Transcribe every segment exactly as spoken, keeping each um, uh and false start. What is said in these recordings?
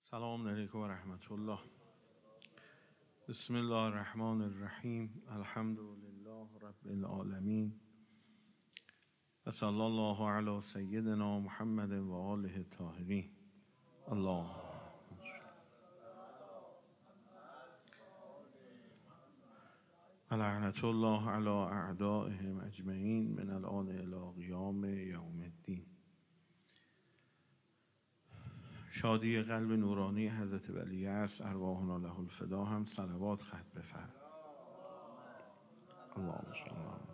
سلام علیکم و رحمت الله. بسم الله الرحمن الرحیم. الحمد لله رب العالمین و صلی الله علی سیدنا محمد و آله الطاهرین. الله لعنت الله علی اعدائهم اجمعین من الان الی قیام یوم الدین. شادی قلب نورانی حضرت ولی است، ارواحنا له الفدا هم صلوات خط بفرد. اللهم صل علی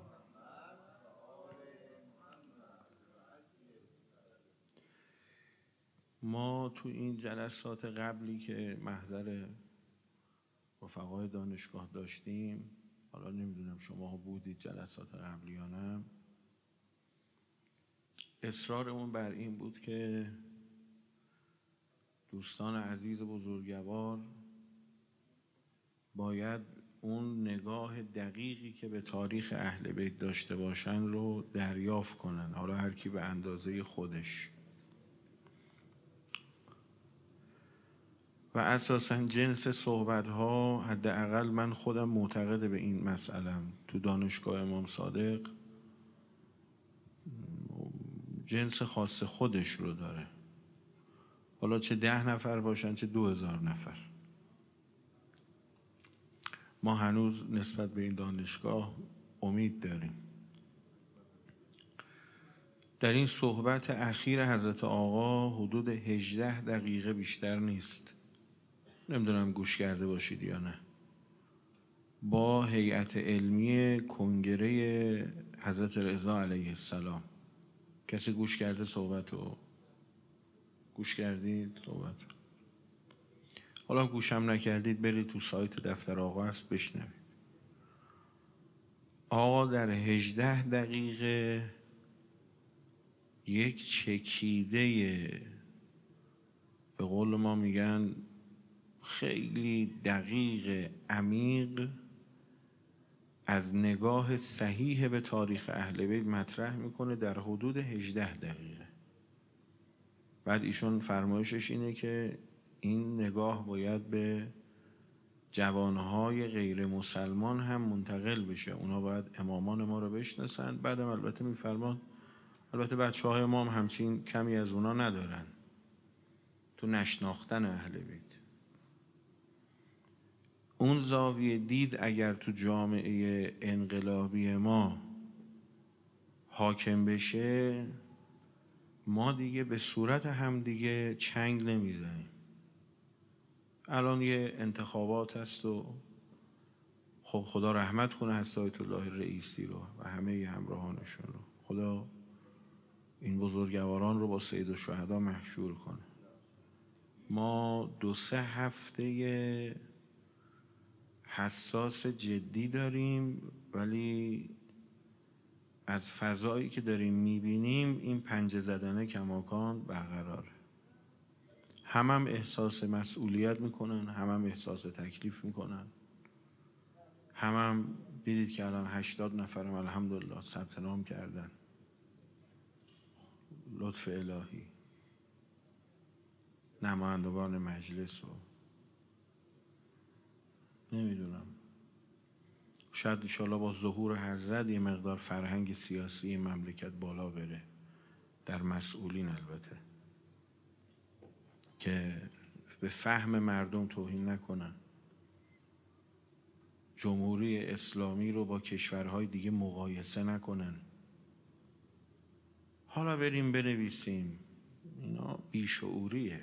ما تو این جلسات قبلی که محضر رفقای دانشگاه داشتیم، حالا نمیدونم شما بودید جلسات قبلی یا نه، اصرارمون بر این بود که دوستان عزیز بزرگوار باید اون نگاه دقیقی که به تاریخ اهل بیت داشته باشن رو دریافت کنن، حالا هر کی به اندازه خودش. و اساساً جنس صحبت ها، حداقل من خودم معتقد به این مسئله‌ام، تو دانشگاه امام صادق جنس خاص خودش رو داره، حالا چه ده نفر باشن چه دو هزار نفر. ما هنوز نسبت به این دانشگاه امید داریم. در این صحبت اخیر حضرت آقا حدود هجده دقیقه بیشتر نیست، نمیدونم گوش کرده باشید یا نه، با هیئت علمی کنگره حضرت رضا علیه السلام. کسی گوش کرده صحبت رو؟ گوش کردید صحبت رو؟ حالا گوشم نکردید برید تو سایت دفتر آقا هست بشنوید. آقا در هجده دقیقه یک چکیده، به قول ما میگن خیلی دقیق، عمیق، از نگاه صحیح به تاریخ اهل بیت مطرح میکنه در حدود هجده دقیقه. بعد ایشون فرمایشش اینه که این نگاه باید به جوانهای غیر مسلمان هم منتقل بشه، اونا باید امامان ما رو بشناسن. بعدم البته میفرمان البته بچه های ما هم همچین کمی از اونا ندارن تو نشناختن اهل بیت. اون زاویه دید اگر تو جامعه انقلابی ما حاکم بشه، ما دیگه به صورت هم دیگه چنگ نمیزنیم. الان یه انتخابات هست و خب خدا رحمت کنه هست آیت الله رئیسی رو و همه همراهانشون رو، خدا این بزرگواران رو با سید الشهدا محشور کنه. ما دو سه هفته حساس جدی داریم، ولی از فضایی که داریم میبینیم این پنجه زدنه کماکان برقراره. هم هم احساس مسئولیت میکنن، هم هم احساس تکلیف میکنن، هم هم دیدید که الان هشتاد نفرم الحمدلله ثبت نام کردن. لطف الهی. نمایندگان مجلس و نمیدونم، شاید انشالله با ظهور حضرت یه مقدار فرهنگ سیاسی مملکت بالا بره، در مسئولین البته، که به فهم مردم توهین نکنن، جمهوری اسلامی رو با کشورهای دیگه مقایسه نکنن. حالا بریم بنویسیم، اینا بیشعوریه،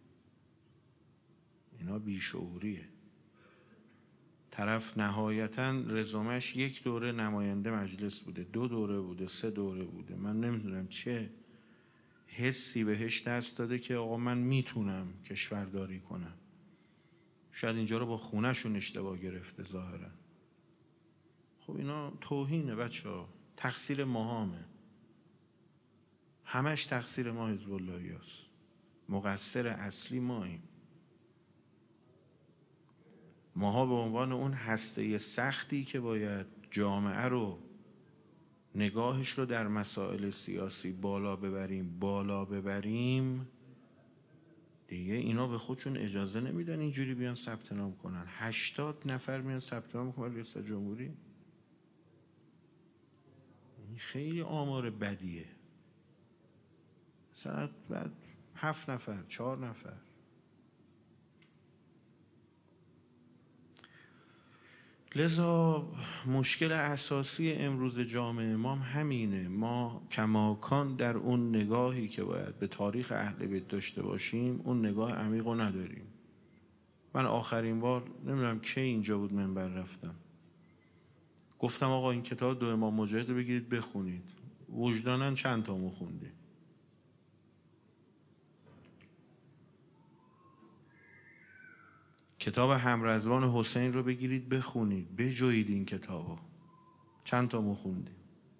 اینا بیشعوریه. طرف نهایتاً رزومش یک دوره نماینده مجلس بوده، دو دوره بوده، سه دوره بوده، من نمیدونم چه حسی بهش دست داده که آقا من میتونم کشورداری کنم. شاید اینجا رو با خونهشون اشتباه گرفته ظاهرا. خب اینا توهینه بچه ها، تقصیر ماهامه، همش تقصیر ما حزب اللهی هست، مقصر اصلی ماییم. ماها به عنوان اون هسته سختی که باید جامعه رو نگاهش رو در مسائل سیاسی بالا ببریم بالا ببریم دیگه اینا به خودشون اجازه نمیدن اینجوری بیان ثبت نام کنن. هشتاد نفر میان ثبت نام کنن ریاست جمهوری. این خیلی آمار بدیه. مثلا بعد هفت نفر، چهار نفر. لذا مشکل اساسی امروز جامعه ما همینه. ما کماکان در اون نگاهی که باید به تاریخ اهل بیت داشته باشیم اون نگاه عمیق رو نداریم. من آخرین بار نمیدونم کی اینجا بود منبر رفتم گفتم آقا این کتاب دو امام مجاهد رو بگیرید بخونید. وجداناً چند تا مو خوندی؟ کتاب همرزوان حسین رو بگیرید بخونید، بجویید این کتابو. چند تا مو خوندی؟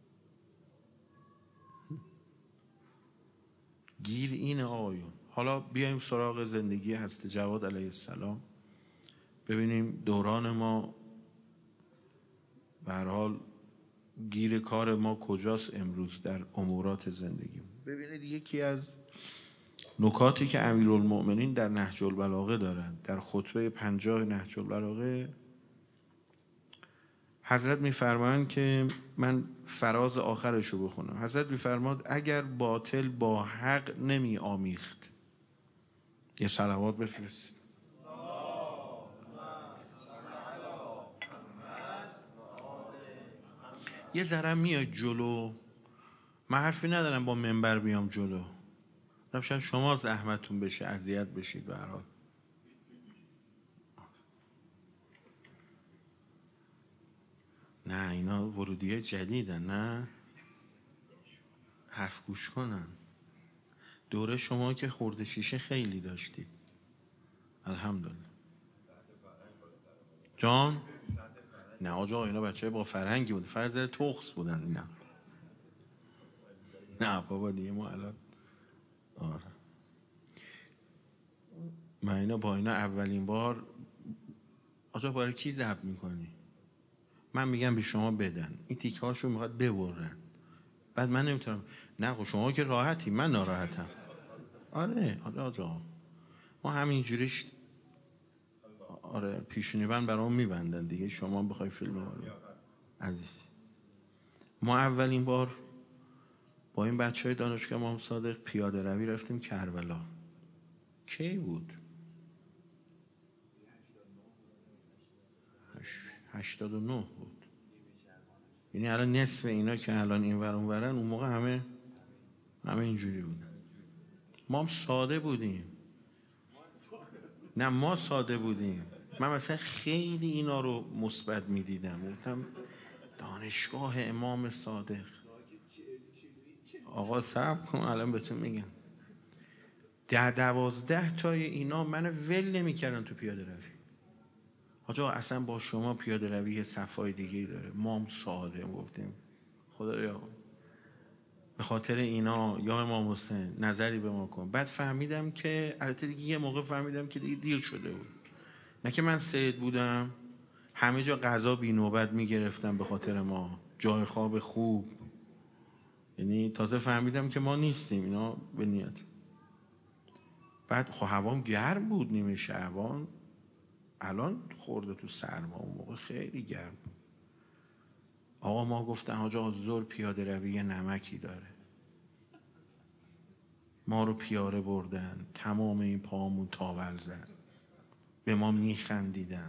گیر اینه آقایون. حالا بیایم سراغ زندگی هست جواد علیه السلام، ببینیم دوران ما به هر حال گیر کار ما کجاست امروز در امورات زندگی. ببینید یکی از نکاتی که امیرالمؤمنین در نهج البلاغه دارن، در خطبه پنجاه نهج البلاغه حضرت میفرمایند که من فراز آخرش رو بخونم. حضرت میفرماد اگر باطل با حق نمی آمیخت، یه صلوات بفرست. یه ذره میاد جلو، من حرفی ندارم با منبر بیام جلو، شاید شما زحمتون بشه اذیت بشید. به هر حال نه اینا ورودیه جدیدن، نه حرف گوش کنن. دوره شما که خورده شیشه خیلی داشتید الحمدلله. جان نه آجا اینا بچه با فرهنگی بود، فرض تخص بودن اینا. نه بابا دیگه ما الان آره من اینا با اینا اولین بار آجا برای کی ضبط میکنی؟ من میگم به شما بدن این تیکه هاشو میخواد ببرن، بعد من نمیتونم. نه خب شما که راحتی، من ناراحتم. آره آره آجا ما همینجوریش آره پیشونی بند برام میبندن دیگه. شما بخوای فیلم رو عزیز. ما اولین بار با این بچه های دانشگاه امام صادق پیاده روی رفتیم کربلا. کی بود؟ هشتاد و نه بود. یعنی الان نصف اینا که الان این ور اون ورن اون موقع همه همه اینجوری بودن. ما هم ساده بودیم. نه ما ساده بودیم. من مثلا خیلی اینا رو مثبت میدیدم، گفتم دانشگاه امام صادق. آقا صبر کن الان بهتون میگم. ده دوازده تای اینا من ول نمیکردن تو پیاده روی. آجا اصلا با شما پیاده روی صفای دیگه داره. ما هم ساده گفتیم خدایا به خاطر اینا یا امام حسین نظری به ما کن. بعد فهمیدم که البته دیگه یه موقع فهمیدم که دیگه دیر شده بود. نه که من سید بودم همه جا غذا بی نوبت میگرفتم به خاطر ما، جای خواب خوب. یعنی تازه فهمیدم که ما نیستیم اینا به نیت. بعد خب هوام گرم بود نیمه شعبان، الان خورده تو سرما، اون موقع خیلی گرم بود. آقا ما گفتن آجا زور پیاده روی نمکی داره، ما رو پیاره بردن، تمام این پامون تاول زد، به ما میخندیدن.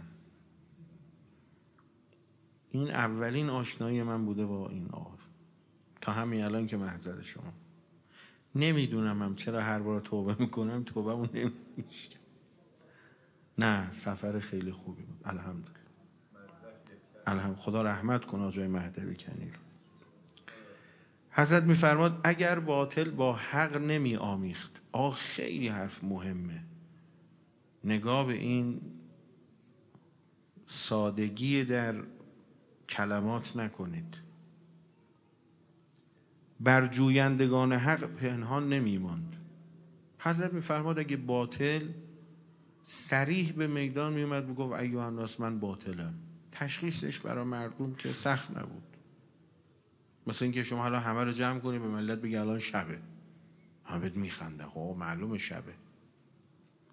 این اولین آشنایی من بوده با این آقا، تا همین الان که محضر شما. نمیدونم هم چرا هر بار توبه میکنم توبه مون نمیشه. نه سفر خیلی خوبی بود الحمدلله. الحمد خدا رحمت کن آجای مهدوی کنی رو. حضرت میفرماد اگر باطل با حق نمی آمیخت. آقا خیلی حرف مهمه. نگاه به این سادگی در کلمات نکنید. بر جویندگان حق پنهان نمی ماند. حضرت میفرماد اگه باطل صریح به میدان میومد میگفت ایها الناس من باطلم، تشخیصش برای مردم که سخت نبود. مثل اینکه شما حالا همه رو جمع کنی به ملت بگی الان شبه، همه میخنده، خب معلومه شبه.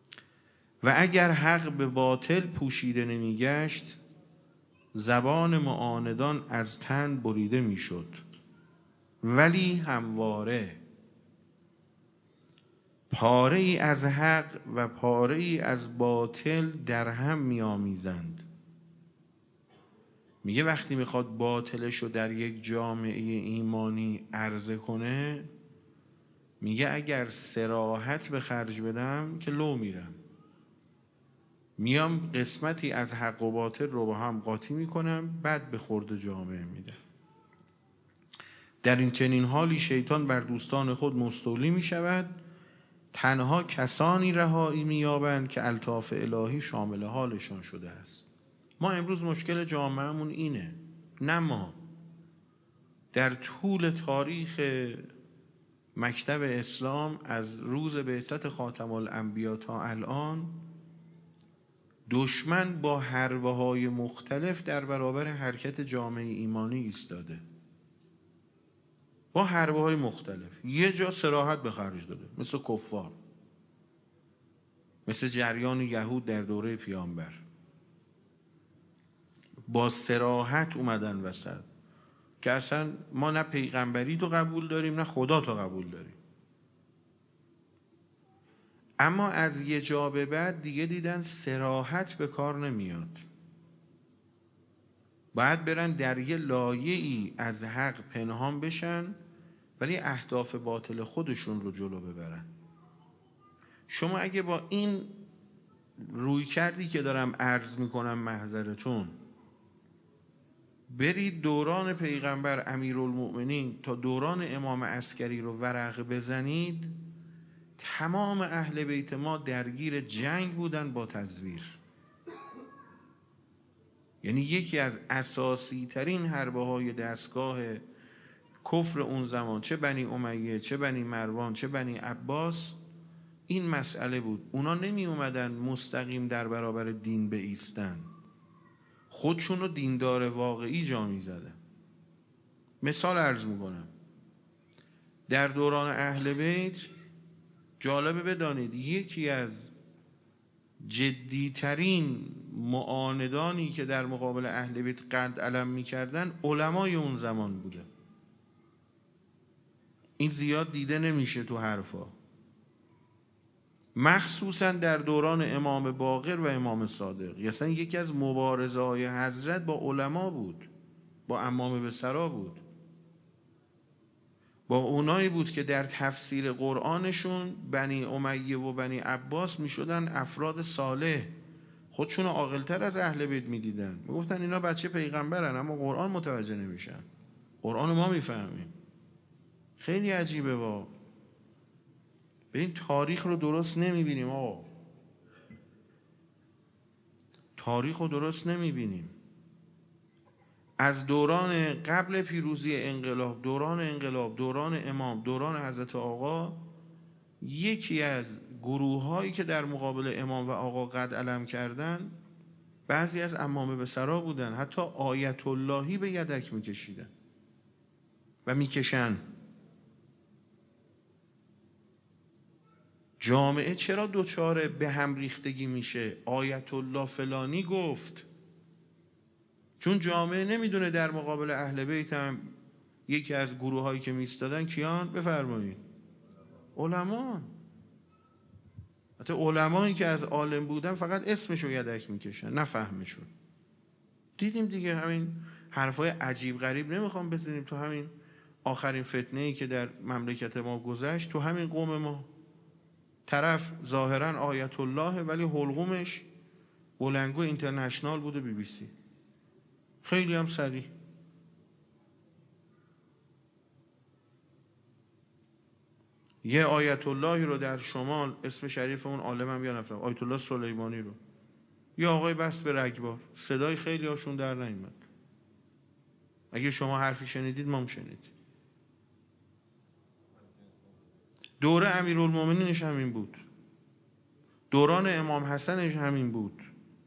و اگر حق به باطل پوشیده نمیگشت، زبان معاندان از تن بریده میشد، ولی همواره پاره ای از حق و پاره ای از باطل در هم میآمیزند. میگه وقتی میخواد باطلش رو در یک جامعه ایمانی عرضه کنه، میگه اگر صراحت به خرج بدم که لو میرم، میام قسمتی از حق و باطل رو با هم قاطی میکنم، بعد به خورد جامعه میدم. در این چنین حالی شیطان بر دوستان خود مستولی میشود، تنها کسانی رهایی مییابند که الطاف الهی شامل حالشان شده است. ما امروز مشکل جامعهمون اینه، نه ما. در طول تاریخ مکتب اسلام از روز بعثت خاتم الانبیا تا الان، دشمن با حربه های مختلف در برابر حرکت جامعه ایمانی ایستاده، با حربه های مختلف. یه جا صراحت به خرج داده، مثل کفار، مثل جریان یهود در دوره پیامبر، با صراحت اومدن وسط که اصلا ما نه پیغمبری تو قبول داریم نه خدا تو قبول داریم. اما از یه جا به بعد دیگه دیدن صراحت به کار نمیاد، باید برن در یه لایه‌ای از حق پنهان بشن ولی اهداف باطل خودشون رو جلو ببرن. شما اگه با این روی کردی که دارم عرض میکنم محضرتون برید دوران پیغمبر امیرالمؤمنین تا دوران امام عسکری رو ورق بزنید، تمام اهل بیت ما درگیر جنگ بودن با تزویر. یعنی یکی از اساسی ترین حربه های دستگاه کفر اون زمان، چه بنی امیه، چه بنی مروان، چه بنی عباس، این مسئله بود. اونا نمی اومدن مستقیم در برابر دین بایستن، خودشون رو دیندار واقعی جا می زدن. مثال عرض میکنم، در دوران اهل بیت جالبه بدانید یکی از جدیترین معاندانی که در مقابل اهل بیت قد علم میکردن علمای اون زمان بوده. این زیاد دیده نمیشه تو حرفا، مخصوصا در دوران امام باقر و امام صادق. اصلا یکی از مبارزه های حضرت با علما بود، با امامه بسرا بود، با اونایی بود که در تفسیر قرآنشون بنی امیه و بنی عباس میشدن افراد صالح، خودشون عاقل‌تر از اهل بیت میدیدن، میگفتن اینا بچه پیغمبرن اما قرآن متوجه نمیشن، قرآن ما میفهمیم. خیلی عجیبه. با به این تاریخ رو درست نمیبینیم آقا، تاریخ رو درست نمیبینیم. از دوران قبل پیروزی انقلاب، دوران انقلاب، دوران امام، دوران حضرت آقا، یکی از گروه هایی که در مقابل امام و آقا قد علم کردن بعضی از امامه بسرا بودن، حتی آیت اللهی به یدک میکشیدن و میکشن. جامعه چرا دوچاره به هم ریختگی میشه؟ آیت الله فلانی گفت، چون جامعه نمیدونه در مقابل اهل بیت هم یکی از گروه هایی که میستادن کیان؟ بفرمایید علما. حتی علمایی که از عالم بودن فقط اسمشو یدک میکشن نه فهمشون. دیدیم دیگه همین حرفای عجیب غریب نمیخوام بزنیم. تو همین آخرین فتنه‌ای که در مملکت ما گذشت، تو همین قوم ما، طرف ظاهرا آیت الله ولی حلقومش بولنگو اینترنشنال بوده، بی بی سی، خیلی هم سریع. یه آیت اللهی رو در شمال، اسم شریف اون عالمم یا نفرم، آیت الله سلیمانی رو، یه آقای بس به رگبار، صدای خیلی هاشون در نیامد. اگه شما حرفی شنیدید ما هم شنید. دوره امیرالمومنینش همین بود، دوران امام حسنش همین بود،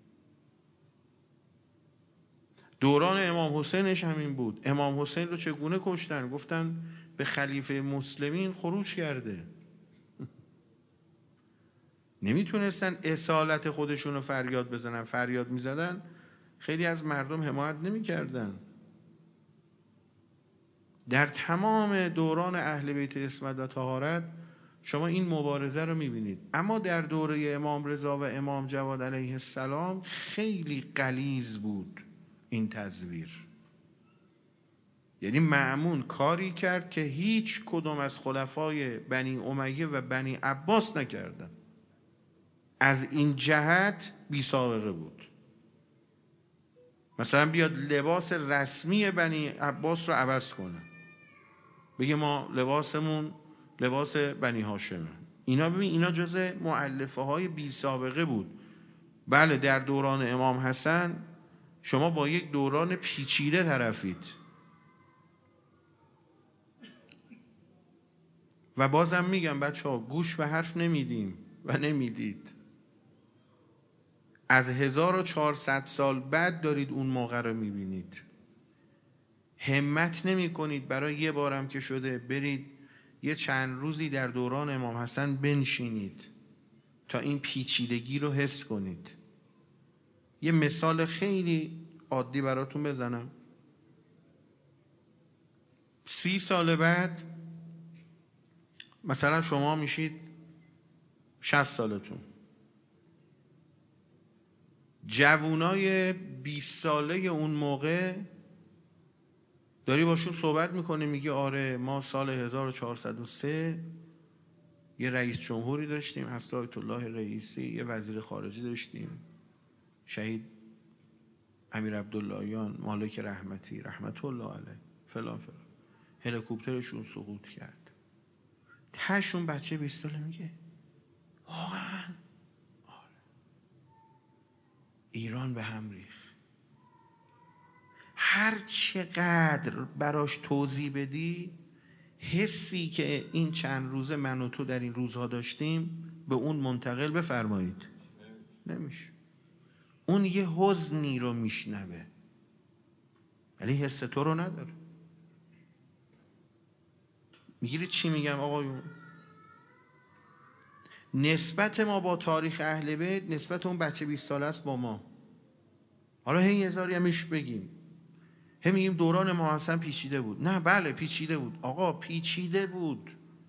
دوران امام حسینش همین بود. امام حسین رو چگونه کشتن؟ گفتن به خلیفه مسلمین خروج کرده. نمیتونستن اصالت خودشون رو فریاد بزنن. فریاد میزدن خیلی از مردم حمایت نمیکردن. در تمام دوران اهل بیت عصمت و طهارت شما این مبارزه رو میبینید. اما در دوره امام رضا و امام جواد علیه السلام خیلی غلیظ بود این تزویر. یعنی مأمون کاری کرد که هیچ کدوم از خلفای بنی امیه و بنی عباس نکردن. از این جهت بی سابقه بود. مثلا بیاد لباس رسمی بنی عباس رو عوض کنه، بگه ما لباسمون لباس بنی هاشمه. اینا ببین اینا جزء مؤلفه های بی سابقه بود. بله در دوران امام حسن شما با یک دوران پیچیده طرفید و بازم میگم بچه ها گوش به حرف نمیدیم و نمیدید. از هزار و چهارصد سال بعد دارید اون موقع رو میبینید. همت نمی کنید برای یه بارم که شده برید یه چند روزی در دوران امام حسن بنشینید تا این پیچیدگی رو حس کنید. یه مثال خیلی عادی براتون بزنم. سی سال بعد مثلا شما میشید شصت سالتون، جوونای بیست ساله اون موقع داری باشون صحبت میکنی، میگی آره ما سال هزار و چهارصد و سه یه رئیس جمهوری داشتیم هست آیت الله رئیسی، یه وزیر خارجه داشتیم شهید امیر عبداللهیان مالک رحمتی رحمت الله علیه فلان فلان، هلیکوپترشون سقوط کرد. تهشون بچه بیست ساله میگه واقعا ایران به هم ریخت. هر چقدر براش توضیح بدی حسی که این چند روزه من و تو در این روزها داشتیم به اون منتقل بفرمایید نمیشه. اون یه حزنی رو میشنوه ولی حس تو رو نداره. میگیری چی میگم آقایون؟ نسبت ما با تاریخ اهل بیت نسبت اون بچه بیست ساله است با ما. حالا هی هزاری همیش بگیم هم میگیم دوران ما حسن پیچیده بود. نه بله پیچیده بود آقا، پیچیده بود.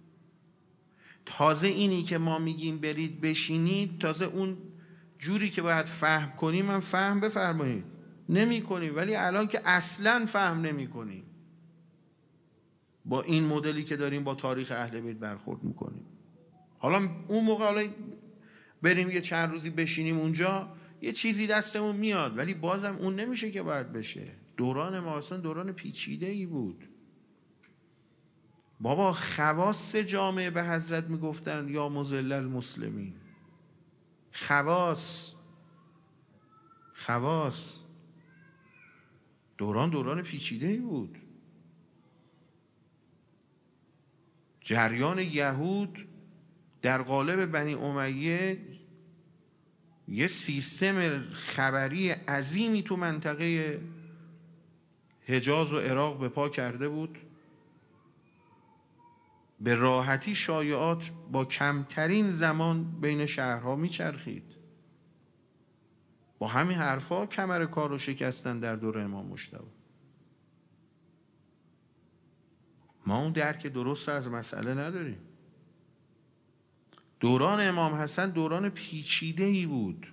تازه اینی که ما میگیم برید بشینید، تازه اون جوری که باید فهم کنیم من فهم بفرمایید نمی کنیم. ولی الان که اصلا فهم نمی کنیم با این مدلی که داریم با تاریخ اهل بیت برخورد میکنیم. حالا اون موقع حالا بریم یه چند روزی بشینیم اونجا یه چیزی دستمون میاد ولی بازم اون نمیشه که باید بشه. دوران ما اصلا دوران پیچیده ای بود. بابا خواص جامعه به حضرت میگفتن یا مذل المسلمین. خواص خواص دوران دوران پیچیده ای بود. جریان یهود در قالب بنی امیه یه سیستم خبری عظیمی تو منطقه حجاز و عراق به پا کرده بود. به راحتی شایعات با کمترین زمان بین شهرها میچرخید. با همین حرفا کمر کار رو شکستن در دوره امام مجتبی. ما اون درک درست از مسئله نداریم. دوران امام حسن دوران پیچیده‌ای بود.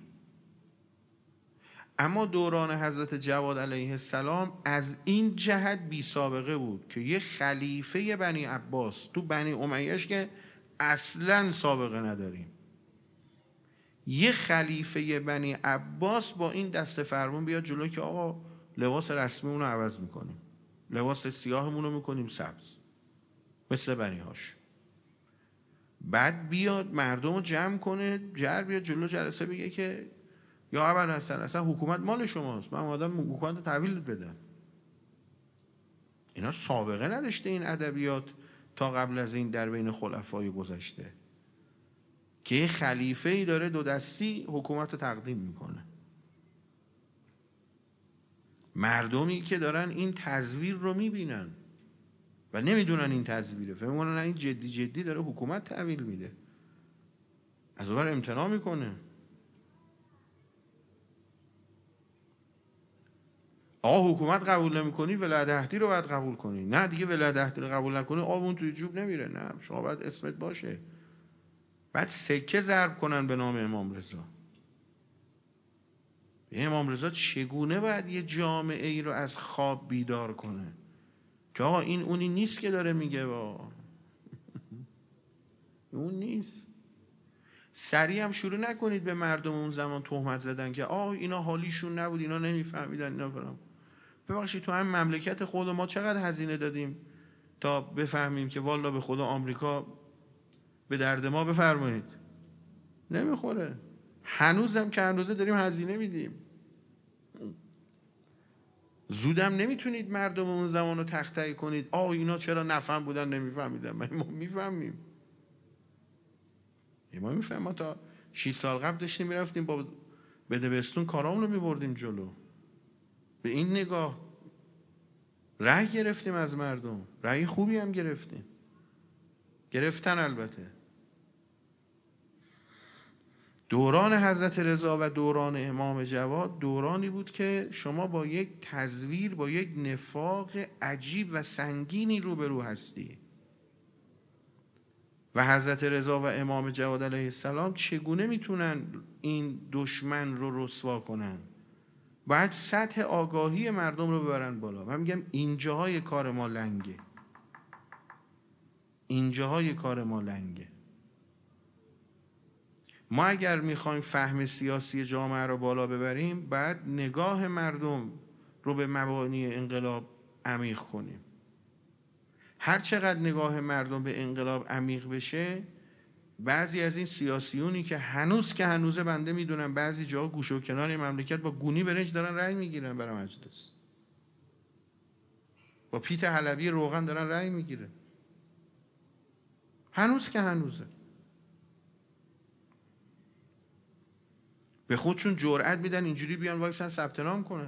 اما دوران حضرت جواد علیه السلام از این جهت بی سابقه بود که یه خلیفه بنی عباس تو بنی امیهش که اصلا سابقه نداریم، یه خلیفه بنی عباس با این دست فرمون بیاد جلو که آقا لباس رسمیمون رو عوض میکنیم، لباس سیاهمون رو میکنیم سبز مثل بنی هاش. بعد بیاد مردم رو جمع کنه، جر بیاد جلو جلسه بگه که یا ابوالحسن اصلا اصلا حکومت مال شماست، من اومدم حکومت رو تحویل بدم. اینا سابقه نداشته این ادبیات تا قبل از این در بین خلفای گذشته که یه خلیفه‌ای داره دو دستی حکومت رو تقدیم میکنه. مردمی که دارن این تزویر رو میبینن و نمیدونن این تزویره، فکر میکنن این جدی جدی داره حکومت تحویل میده. از اون ور امتناع میکنه. آقا حکومت قبول نمیکنی ولایت عهدی رو باید قبول کنی. نه دیگه ولایت عهدی رو قبول نکنی آب اون توی جوب نمیره. نه شما باید اسمت باشه. بعد سکه ضرب کنن به نام امام رضا. امام رضا چگونه باید یه جامعه ای رو از خواب بیدار کنه که آقا این اونی نیست که داره میگه با اون نیست. سریع هم شروع نکنید به مردم اون زمان تهمت زدن که آه اینا حالیشون نبود، اینا نمیفهمیدن، اینا فرام. ببخشید تو هم مملکت خود ما چقدر هزینه دادیم تا بفهمیم که والا به خدا آمریکا به درد ما بفرمایید نمیخوره. هنوزم که هنوزه داریم هزینه میدیم. زودم نمیتونید مردم اون زمان رو تخطی کنید آه اینا چرا نفهم بودن نمیفهمیدن. ما میفهمیم، ما میفهمیم. ما تا شش سال قبل داشتیم میرفتیم با بدبستون کارامون رو میبردیم جلو. به این نگاه رأی گرفتیم از مردم، رأی خوبی هم گرفتیم، گرفتن. البته دوران حضرت رضا و دوران امام جواد دورانی بود که شما با یک تزویر، با یک نفاق عجیب و سنگینی روبرو هستی و حضرت رضا و امام جواد علیه السلام چگونه میتونن این دشمن رو رسوا کنن؟ باید سطح آگاهی مردم رو ببرن بالا. من میگم اینجاهای کار ما لنگه، اینجاهای کار ما لنگه. ما اگر میخوایم فهم سیاسی جامعه رو بالا ببریم باید نگاه مردم رو به مبانی انقلاب عمیق کنیم. هر چقدر نگاه مردم به انقلاب عمیق بشه، بعضی از این سیاسیونی که هنوز که هنوزه بنده میدونم بعضی جا گوشه و کنار مملکت با گونی برنج دارن رأی میگیرن برای مجلس، با پیت حلبی روغن دارن رأی میگیرن، هنوز که هنوزه. به خودشون جرأت میدن اینجوری بیان وایسن ثبت نام کنن.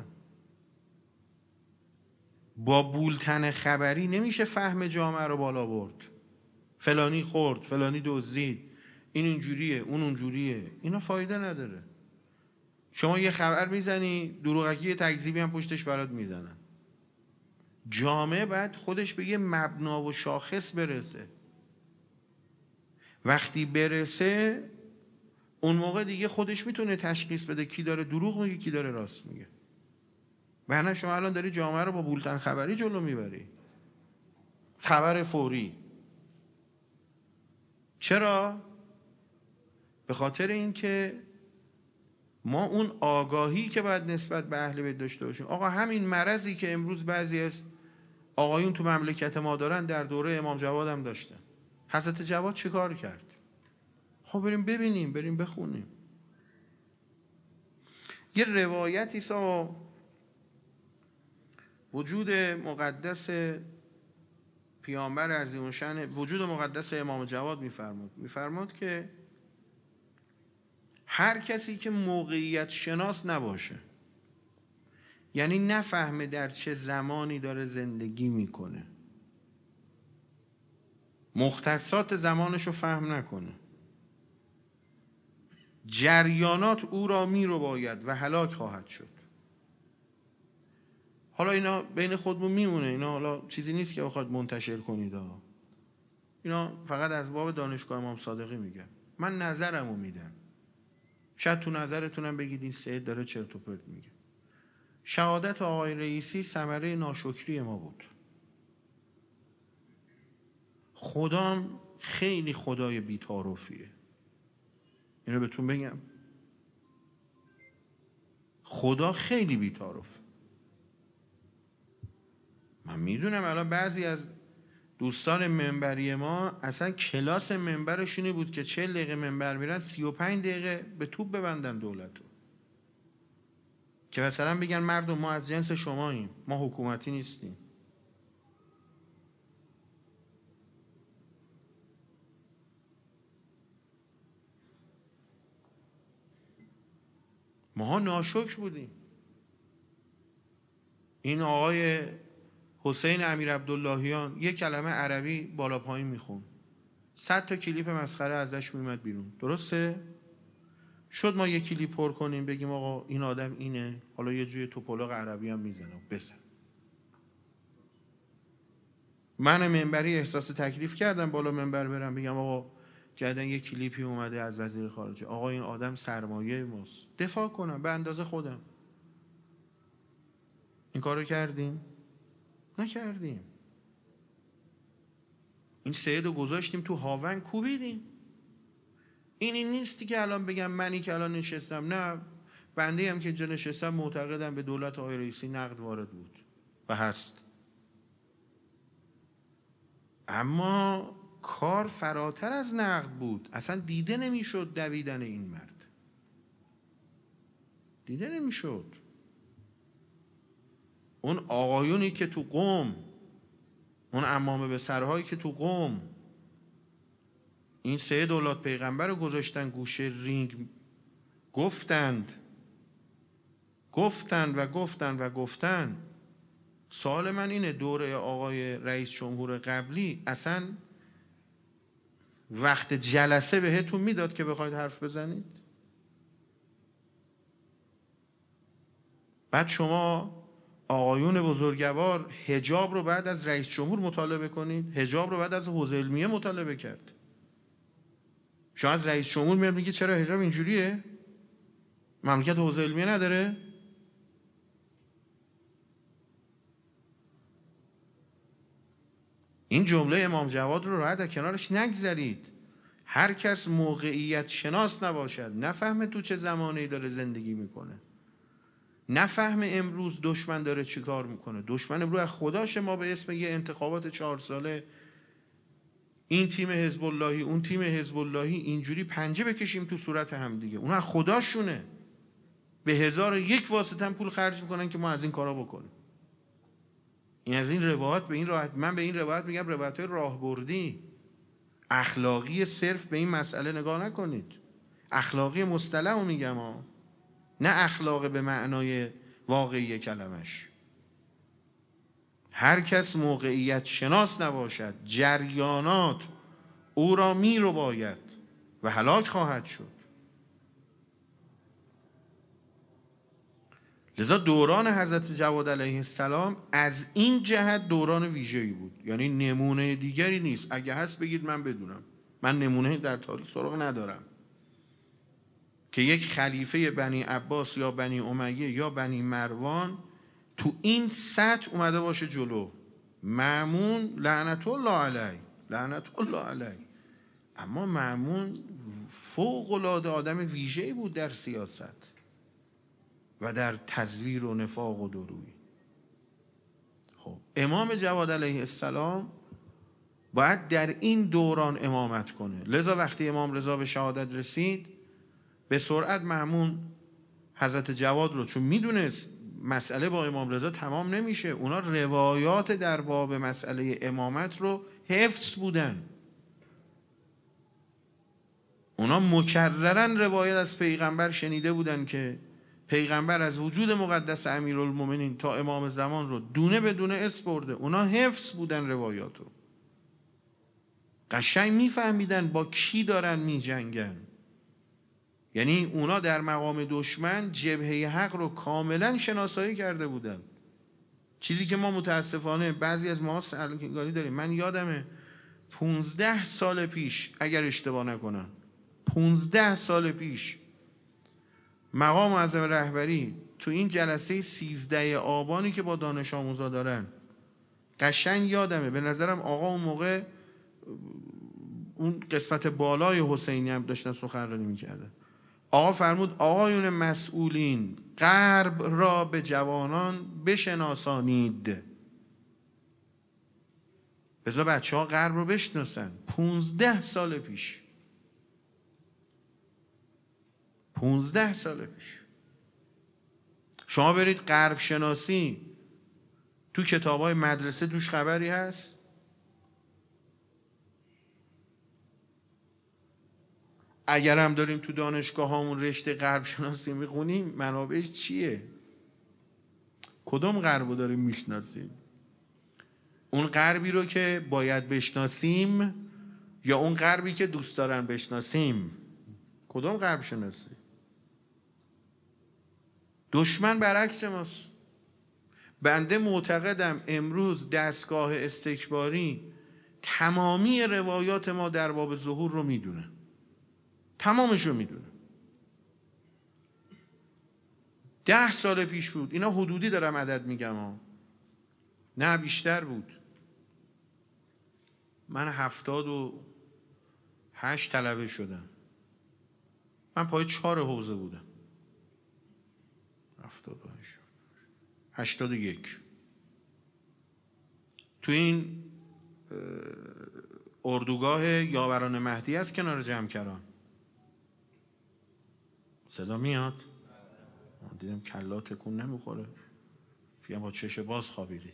با بولتن خبری نمیشه فهم جامعه رو بالا برد. فلانی خورد، فلانی دزدید، این اینجوریه، اون اونجوریه، اینا فایده نداره. شما یه خبر میزنی دروغکی تکذیبی هم پشتش برات میزنن. جامعه باید خودش به یه مبنا و شاخص برسه. وقتی برسه اون موقع دیگه خودش میتونه تشخیص بده کی داره دروغ میگه کی داره راست میگه. ولی شما الان داری جامعه رو با بولتن خبری جلو میبری، خبر فوری. چرا؟ به خاطر اینکه ما اون آگاهی که باید نسبت به اهل بیت داشته باشیم. آقا همین مرضی که امروز بعضی از آقایون تو مملکت ما دارن در دوره امام جواد هم داشتن. حضرت جواد چی کار کرد؟ خب بریم ببینیم، بریم بخونیم. یه روایتی سا وجود مقدس پیامبر عظیم الشأن، وجود مقدس امام جواد میفرمود میفرمود که هر کسی که موقعیت شناس نباشه، یعنی نفهمه در چه زمانی داره زندگی میکنه، مختصات زمانشو فهم نکنه، جریانات او را میرو باید و هلاک خواهد شد. حالا اینا بین خودمون میمونه، اینا حالا چیزی نیست که بخواد منتشر کنید ها. اینا فقط از باب دانشگاه امام صادقی میگن. من نظرمو میدم، شاید تو نظرتونم بگید این سید داره چرت و پرت میگه. شهادت آقای رئیسی ثمره ناشکری ما بود. خدام خیلی خدای بی‌تعارفیه، اینو بهتون بگم. خدا خیلی بی‌تعارف. من میدونم الان بعضی از دوستان منبری ما اصلا کلاس منبرشونی بود که چهل دقیقه منبر میرن سی و پنج دقیقه به توپ ببندن دولتو، که مثلا بگن مردم ما از جنس شماییم، ما حکومتی نیستیم. ماها ناشکر بودیم. این آقای حسین امیر عبداللهیان یک کلمه عربی بالا پایین میخون، صد تا کلیپ مسخره ازش میومد بیرون. درسته؟ شد ما یک کلیپ پر کنیم بگیم آقا این آدم اینه، حالا یه جوی توپولوگ عربی هم میزنه بزن. من منبری احساس تکلیف کردم بالا منبر برم بگم آقا جدن یه کلیپی اومده از وزیر خارجه، آقا این آدم سرمایه ماست، دفاع کنم به اندازه خودم. این کارو کردیم؟ نکردیم. این سیدو گذاشتیم تو هاون کوبیدیم. این این نیستی که الان بگم منی که الان نشستم، نه، بنده هم که اینجا نشستم معتقدم به دولت آقای رئیسی نقد وارد بود و هست. اما کار فراتر از نقد بود. اصلا دیده نمیشد دویدن این مرد، دیده نمیشد. اون آقایونی که تو قم، اون عمامه به سرهایی که تو قم این سه دولت پیغمبر رو گذاشتن گوشه رینگ، گفتند گفتند و گفتند و گفتند. سوال من اینه دوره آقای رئیس جمهور قبلی اصلا وقت جلسه بهتون میداد که بخواید حرف بزنید؟ بعد شما آقایون بزرگوار حجاب رو بعد از رئیس جمهور مطالبه کنید، حجاب رو بعد از حوزه علمیه مطالبه کرد. شما از رئیس جمهور میاد میگه چرا حجاب اینجوریه؟ مملکت حوزه علمیه نداره؟ این جمله امام جواد رو راحت از کنارش نگذارید. هر کس موقعیت شناس نباشد، نفهمه تو چه زمانه‌ای داره زندگی میکنه، نفهمه امروز دشمن داره چی کار میکنه. دشمن امروز از خداشه ما به اسم یه انتخابات چهار ساله این تیم حزب اللهی اون تیم حزب اللهی اینجوری پنجه بکشیم تو صورت هم دیگه. اون از خداشونه، به هزار و یک واسطه پول خرج میکنن که ما از این کارا بکنیم. این از این روایت به این راحت، من به این روایت میگم روایت‌های راهبردی، اخلاقی صرف به این مسئله نگاه نکنید. اخلاقی مصطلح رو میگم ها، نه اخلاق به معنای واقعی کلمش. هر کس موقعیت شناس نباشد جریانات او را می رو باید و هلاک خواهد شد. لذا دوران حضرت جواد علیه السلام از این جهت دوران ویژه‌ای بود، یعنی نمونه دیگری نیست. اگه هست بگید من بدونم، من نمونه در تاریخ سراغ ندارم که یک خلیفه بنی عباس یا بنی امیه یا بنی مروان تو این سطح اومده باشه جلو. مأمون لعنت الله علیه، لعنت الله علیه. اما مأمون فوق العاده آدم ویژه‌ای بود در سیاست و در تزویر و نفاق و درویی. خب امام جواد علیه السلام باید در این دوران امامت کنه. لذا وقتی امام رضا به شهادت رسید به سرعت مأمون حضرت جواد رو، چون میدونست مسئله با امام رضا تمام نمیشه، اونا روایات در باب مسئله امامت رو حفظ بودن، اونا مکررن روایت از پیغمبر شنیده بودن که پیغمبر از وجود مقدس امیرالمومنین تا امام زمان رو دونه به دونه اسم برده. اونا حفظ بودن روایات رو، قشنگ میفهمیدن با کی دارن میجنگن. یعنی اونا در مقام دشمن جبهه حق رو کاملا شناسایی کرده بودن، چیزی که ما متاسفانه بعضی از ما سرکنگاری داریم. من یادمه پونزده سال پیش اگر اشتباه نکنم، پونزده سال پیش مقام معظم رهبری تو این جلسه سیزده آبانی که با دانش آموزا دارن، قشنگ یادمه، به نظرم آقا اون موقع اون قسمت بالای حسینی هم داشتن سخنرانی میکردن. آقا فرمود آقایون مسئولین غرب را به جوانان بشناسانید. بذار بچه ها غرب رو بشناسن. پونزده سال پیش، پونزده سال پیش. شما برید غرب شناسی تو کتابای مدرسه توش خبری هست؟ اگر هم داریم تو دانشگاه هامون رشته غرب شناسی میخونیم، منابعش چیه؟ کدوم غرب رو داریم میشناسیم؟ اون غربی رو که باید بشناسیم یا اون غربی که دوست دارن بشناسیم؟ کدوم غرب شناسی؟ دشمن برعکس ماست. بنده معتقدم امروز دستگاه استکباری تمامی روایات ما در باب ظهور رو میدونه، تمامش رو میدونه. ده سال پیش بود، اینا حدودی دارم عدد میگم ها، نه بیشتر بود. من هفتاد و هشت طلبه شدم، من پای چهار حوزه بودم. هفتاد و هشت هشتاد و یک تو این اردوگاه یاوران مهدی است کنار جمکران. صدا میاد؟ دیدم کلا تکون نمیخوره، فیلم با چش باز خوابیدید.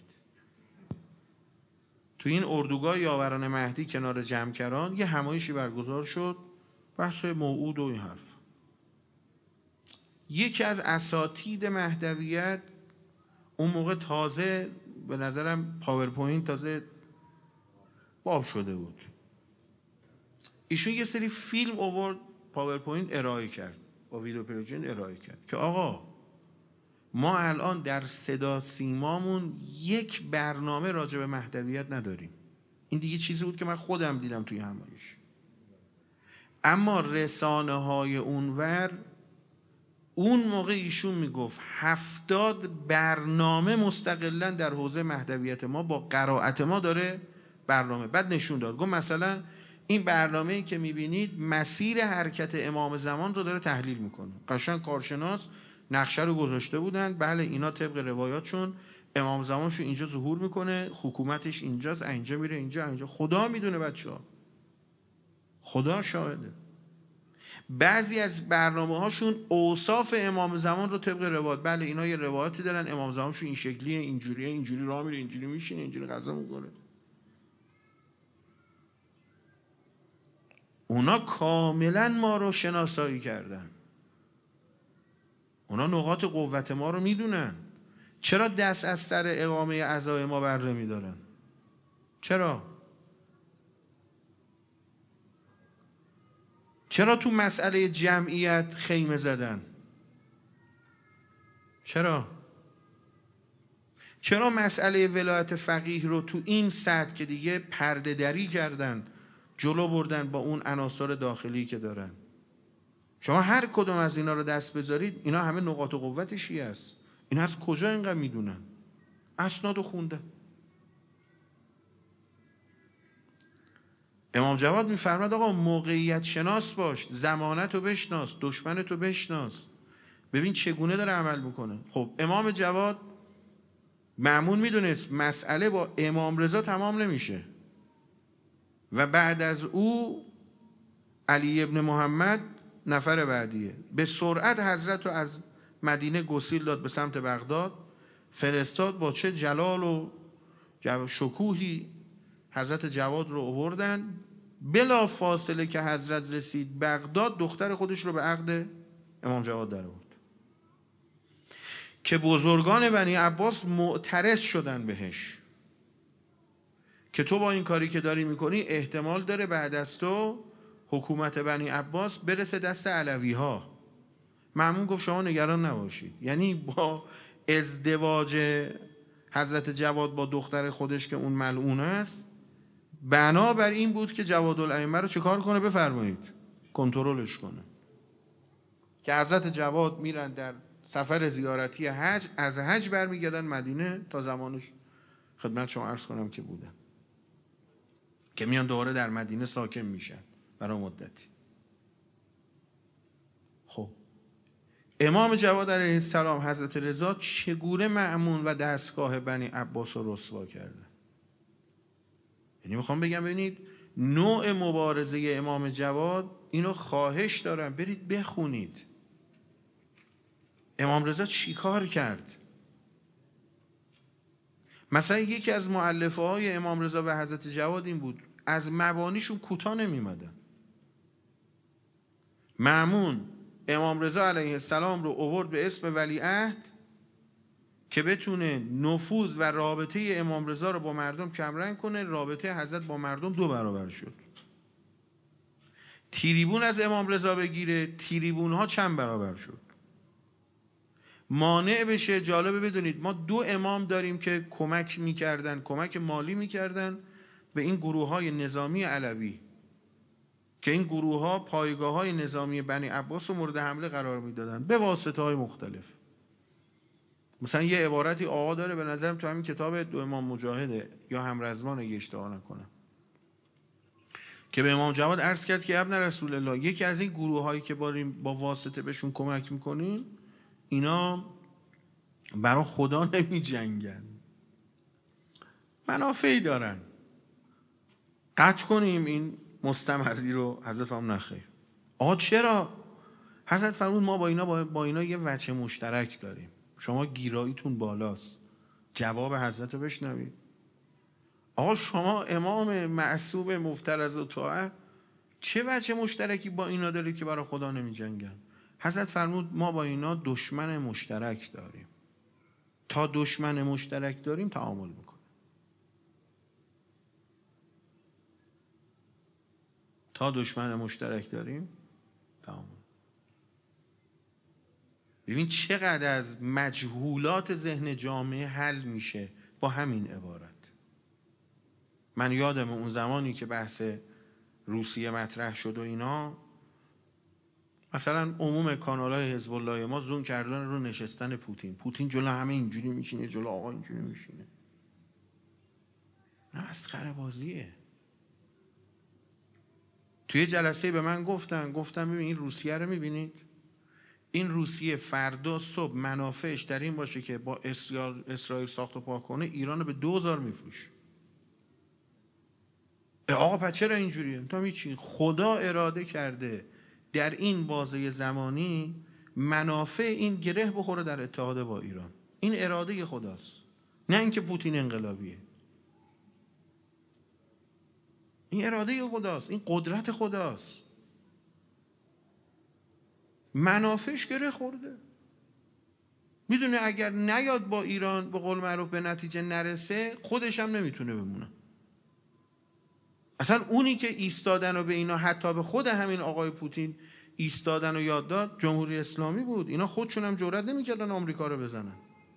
تو این اردوگاه یاوران مهدی کنار جمکران یه همایشی برگزار شد، بحث موعود و این حرف. یکی از اساتید مهدویت اون موقع تازه به نظرم پاورپوینت تازه باب شده بود، ایشون یه سری فیلم آورد پاورپوینت ارائه کرد، با ویدیو پروژکشن ارائه کرد که آقا ما الان در صدا سیمامون یک برنامه راجع به مهدویت نداریم. این دیگه چیزی بود که من خودم دیدم توی همایش. اما رسانه های اونور اون موقع ایشون میگفت هفتاد برنامه مستقلا در حوزه مهدویت ما با قرائت ما داره برنامه. بعد نشون داد، گفت مثلا این برنامه‌ای که میبینید مسیر حرکت امام زمان رو داره تحلیل میکنه. قشنگ کارشناس نقشه رو گذاشته بودن، بله اینا طبق روایاتشون امام زمانشو اینجا ظهور میکنه، حکومتش اینجاست، اینجا میره اینجا اینجا. خدا میدونه بچه‌ها، خدا شاهده. بعضی از برنامه هاشون اوصاف امام زمان رو طبق روایت، بله اینا یه روایتی دارن امام زمانشون این شکلیه، اینجوریه، اینجوری راه میره، اینجوری میشینه، اینجوری غذا میکنه. اونا کاملا ما رو شناسایی کردن، اونا نقاط قوت ما رو میدونن. چرا دست از سر اقامه عزای ما بر نمیدارن؟ چرا؟ چرا تو مسئله جمعیت خیمه زدن؟ چرا؟ چرا مسئله ولایت فقیه رو تو این سطح که دیگه پرده دری کردن جلو بردن با اون عناصر داخلی که دارن؟ شما هر کدوم از اینا رو دست بذارید، اینا همه نقاط قوت شیعه است. اینا از کجا اینقدر میدونن؟ اسنادو خونده. امام جواد میفرماد آقا موقعیت شناس باش، زمانت رو بشناس، دشمنت رو بشناس، ببین چگونه داره عمل میکنه. خب امام جواد مأمون میدونست مسئله با امام رضا تمام نمیشه و بعد از او علی ابن محمد نفر بعدیه. به سرعت حضرت رو از مدینه گسیل داد به سمت بغداد، فرستاد، با چه جلال و شکوهی حضرت جواد رو آوردن. بلا فاصله که حضرت رسید بغداد، دختر خودش رو به عقد امام جواد در آورد که بزرگان بنی عباس معترض شدن بهش که تو با این کاری که داری میکنی احتمال داره بعد از تو حکومت بنی عباس برسه دست علوی ها. مأمون گفت شما نگران نباشید. یعنی با ازدواج حضرت جواد با دختر خودش که اون ملعون است، بنابر این بود که جوادالائمه رو چیکار کنه؟ بفرمایید کنترلش کنه. که حضرت جواد میرن در سفر زیارتی حج، از حج برمیگردن مدینه، تا زمانش خدمت شما عرض کنم که بودن، که میان دوباره در مدینه ساکن میشن برای مدتی. خب امام جواد علیه السلام حضرت رضا چگونه مأمون و دستگاه بنی عباس رو رسوا کرده؟ یعنی میخوام بگم ببینید نوع مبارزه امام جواد، اینو خواهش دارم برید بخونید امام رضا چی کار کرد. مثلا یکی از مؤلفه های امام رضا و حضرت جواد این بود، از مبانیشون کوتاه نمیمدن. مأمون امام رضا علیه السلام رو آورد به اسم ولیعهد که بتونه نفوذ و رابطه امام رضا رو با مردم کمرنگ کنه. رابطه حضرت با مردم دو برابر شد. تریبون از امام رضا بگیره، تریبون ها چند برابر شد. مانع بشه. جالبه بدونید ما دو امام داریم که کمک میکردن، کمک مالی میکردن به این گروه های نظامی علوی که این گروه ها پایگاه های نظامی بنی عباس رو مورد حمله قرار میدادن به واسطه های مختلف. مثلا یه عبارتی آقا داره به نظرم تو همین کتاب دو امام مجاهده یا همرزمان اگه اشتباه نکنم، که به امام جواد عرض کرد که ابن رسول الله، یکی از این گروه هایی که با واسطه بهشون کمک میکنین اینا برای خدا نمی جنگن، منافعی دارن، قطع کنیم این مستمری رو. حضرت فرمود نخیر. آقا چرا؟ حضرت فرمود ما با اینا با اینا یه وجه مشترک داریم، شما گیراییتون بالاست. جواب حضرت رو بشنوید. آقا شما امام معصوم مفترض الطاعه چه وجه مشترکی با اینا دارید که برای خدا نمی جنگن؟ حضرت فرمود ما با اینا دشمن مشترک داریم، تا دشمن مشترک داریم تعامل میکنه. تا دشمن مشترک داریم تعامل. ببین چقدر از مجهولات ذهن جامعه حل میشه با همین عبارت. من یادم اون زمانی که بحث روسیه مطرح شد و اینا، مثلا عموم کانال‌های حزب الله ما زوم کردن رو نشستن پوتین. پوتین جلو همه اینجوری میشینه، جلو آقا اینجوری میشینه. نه مسخره بازیه. توی جلسه به من گفتن گفتم ببین این روسیه رو میبینید؟ این روسیه فردا صبح منافعش در این باشه که با اسرائیل ساخت و پاک کنه، ایران رو به دوزار میفروشه. آقا پس چرا اینجوریه؟ تا میچین خدا اراده کرده در این بازه زمانی منافع این گره بخوره در اتحاد با ایران. این اراده خداست، نه اینکه پوتین انقلابیه. این اراده خداست، این قدرت خداست. منافعش گره خورده. میدونه اگر نیاد با ایران به قول معروف به نتیجه نرسه، خودش هم نمیتونه بمونه. اصلا اونی که ایستادن و به اینا، حتی به خود همین آقای پوتین ایستادن و یاد داد، جمهوری اسلامی بود. اینا خودشون هم جرئت نمیکردن آمریکا رو بزنن.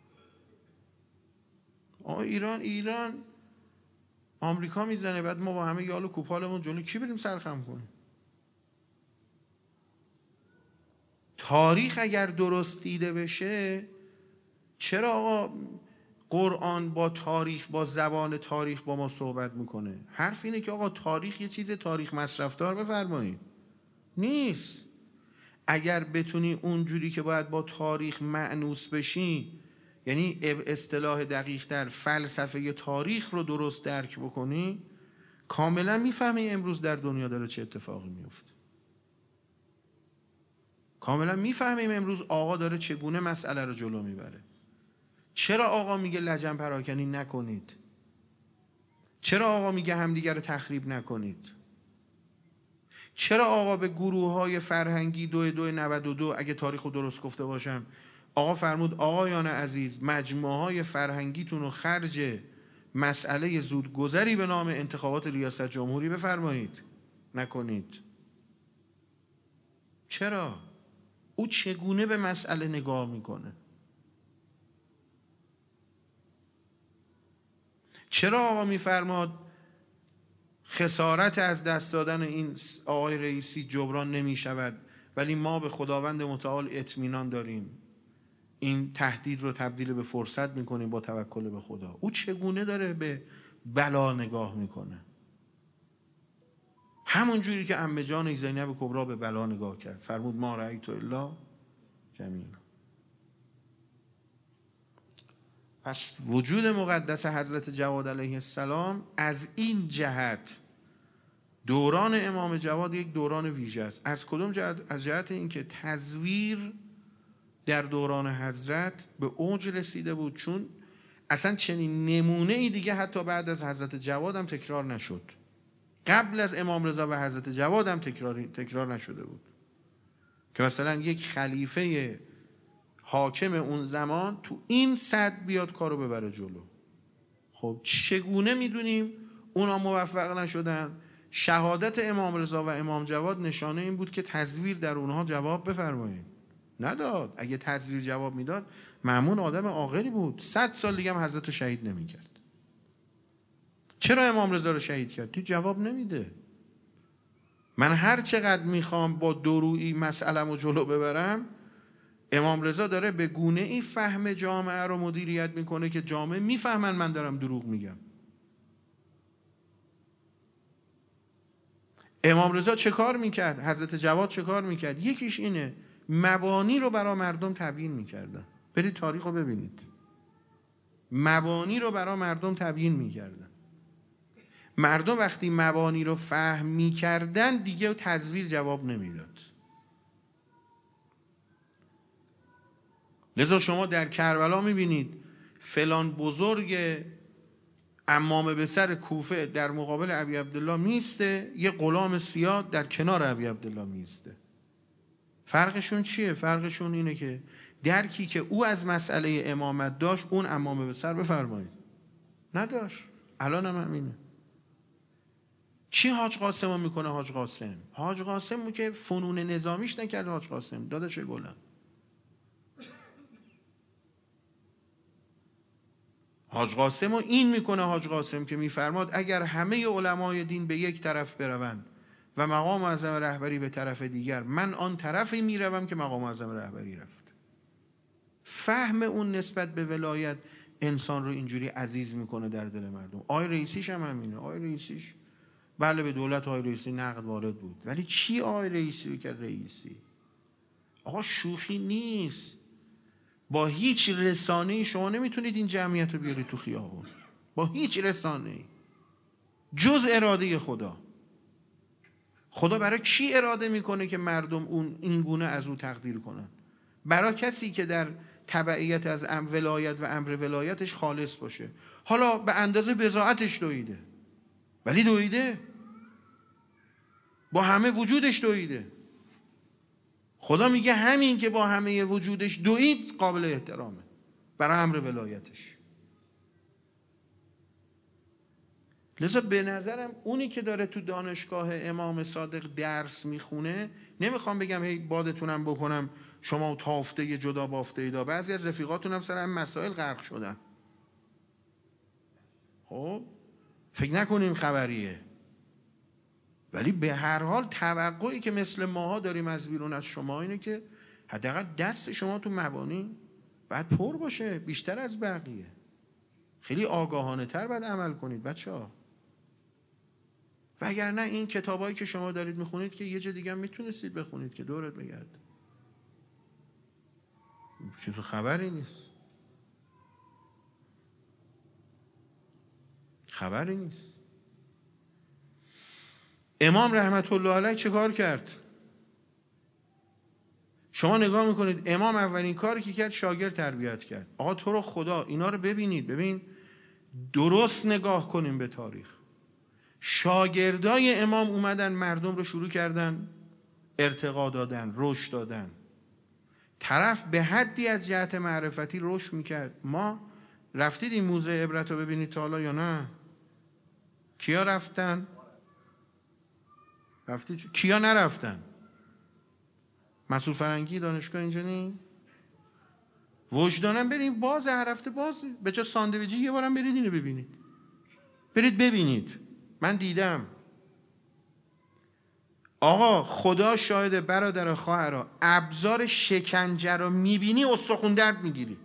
آقا ایران ایران آمریکا میزنه، بعد ما با همه یال و کوپالمون جلو کی بریم سرخم کنیم؟ تاریخ اگر درست دیده بشه، چرا آقا قرآن با تاریخ، با زبان تاریخ با ما صحبت میکنه؟ حرف اینه که آقا تاریخ یه چیز تاریخ مصرفدار بفرمایید نیست. اگر بتونی اونجوری که باید با تاریخ مأنوس بشی، یعنی اصطلاح دقیق تر فلسفه تاریخ رو درست درک بکنی، کاملا میفهمی امروز در دنیا داره چه اتفاقی میفته. کاملا میفهمیم امروز آقا داره چگونه مسئله رو جلو میبره. چرا آقا میگه لجن پراکنی نکنید؟ چرا آقا میگه همدیگر رو تخریب نکنید؟ چرا آقا به گروه های فرهنگی دو دو نود و دو، اگه تاریخ رو درست گفته باشم، آقا فرمود آقایان عزیز مجموعه های فرهنگیتون رو خرج مسئله زودگذری به نام انتخابات ریاست جمهوری بفرمایید، نکنید. چرا؟ او چگونه به مسئله نگاه میکنه؟ چرا آقا میفرماد خسارت از دست دادن این آقای رئیسی جبران نمی شود، ولی ما به خداوند متعال اطمینان داریم، این تهدید رو تبدیل به فرصت میکنیم با توکل به خدا؟ او چگونه داره به بلا نگاه میکنه؟ همون جوری که عمه جان زینب کبرا به بلا نگاه کرد، فرمود ما رأیت الا جمیل. پس وجود مقدس حضرت جواد علیه السلام از این جهت، دوران امام جواد یک دوران ویژه است. از کدوم جهت؟ از جهت اینکه تزویر در دوران حضرت به اوج رسیده بود، چون اصلا چنین نمونه ای دیگه حتی بعد از حضرت جواد هم تکرار نشد. قبل از امام رضا و حضرت جواد هم تکرار تکرار نشده بود که مثلا یک خلیفه حاکم اون زمان تو این سد بیاد کارو ببره جلو. خب چگونه میدونیم اونا موفق نشدن؟ شهادت امام رضا و امام جواد نشانه این بود که تزویر در اونها جواب بفرمایید. نداد. اگه تزویر جواب میداد مأمون آدم عاقلی بود، صد سال دیگه هم حضرت رو شهید نمیکرد. چرا امام رضا رو شهید کرد؟ تو جواب نمیده. من هر چقدر میخوام با دورویی مسئله‌مو جلو ببرم، امام رضا داره به گونه ای فهم جامعه رو مدیریت میکنه که جامعه میفهمن من دارم دروغ میگم. امام رضا چه کار میکرد؟ حضرت جواد چه کار میکرد؟ یکیش اینه، مبانی رو برای مردم تبیین میکردن. برید تاریخ رو ببینید. مبانی رو برای مردم تبیین میکردن. مردم وقتی مبانی رو فهم میکردن دیگه تزویر جواب نمیداد. لذا شما در کربلا میبینید فلان بزرگ امامه به سر کوفه در مقابل ابی عبدالله میسته، یه غلام سیاه در کنار ابی عبدالله میسته. فرقشون چیه؟ فرقشون اینه که درکی که او از مسئله امامت داشت اون امامه به سر بفرمایید نداشت. الان هم همینه. چی حاج قاسم رو میکنه؟ حاج قاسم حاج قاسم که فنون نظامیش نکرد. حاج قاسم داداش گلم، حاج قاسم رو این میکنه. حاج قاسم که میفرماد اگر همه علمای دین به یک طرف بروند و مقام معظم رهبری به طرف دیگر، من آن طرفی میروم که مقام معظم رهبری رفت. فهم اون نسبت به ولایت انسان رو اینجوری عزیز میکنه در دل مردم. آقای رئیسیش هم همینه. آقای رئیسیش بله به دولت آقای رئیسی نقد وارد بود، ولی چی آقای رئیسی رو کرد رئیسی؟ آقا شوخی نیست. با هیچ رسانه‌ای شما نمیتونید این جمعیت رو بیارید تو خیابون. با هیچ رسانه‌ای جز اراده خدا. خدا برای کی اراده میکنه که مردم اون این گونه از او تقدیر کنن؟ برای کسی که در تبعیت از امر ولایت و امر ولایتش خالص باشه. حالا به اندازه بضاعتش دویده، ولی دویده، با همه وجودش دویده. خدا میگه همین که با همه وجودش دوید قابل احترامه برای امر ولایتش. لذا به نظرم اونی که داره تو دانشگاه امام صادق درس میخونه، نمیخوام بگم هی بادتونم بکنم شما تافته جدا بافته ایدا، بعضی از رفیقاتونم سر هم مسائل غرق شدن. خب فکر نکنیم خبریه، ولی به هر حال توقعی که مثل ماها داریم از بیرون از شما اینه که حداقل دست شما تو مبانی باید پر باشه بیشتر از بقیه. خیلی آگاهانه تر باید عمل کنید بچه ها. وگرنه این کتابایی که شما دارید میخونید که یه جا دیگه هم میتونستید بخونید که دورت بگرد. چیز خبری نیست. خبری نیست. امام رحمت الله علیه چه کار کرد؟ شما نگاه میکنید امام اولین کاری که کرد شاگرد تربیت کرد. آقا تو رو خدا اینا رو ببینید، ببین درست نگاه کنیم به تاریخ. شاگردای امام اومدن مردم رو شروع کردن ارتقا دادن، رشد دادن. طرف به حدی از جهت معرفتی رشد میکرد. ما رفتید این موزه عبرت رو ببینید تا حالا یا نه؟ کیا رفتن؟ رفتید؟ کیا نرفتن؟ مسئول فرنگی دانشگاه اینجا نی؟ وجدانم بریم باز، هر هفته باز به جا ساندویجی یه بارم برید اینو ببینید. برید ببینید. من دیدم. آقا خدا شاهد برادر خواهرها، ابزار شکنجه رو میبینی استخون درد میگیری.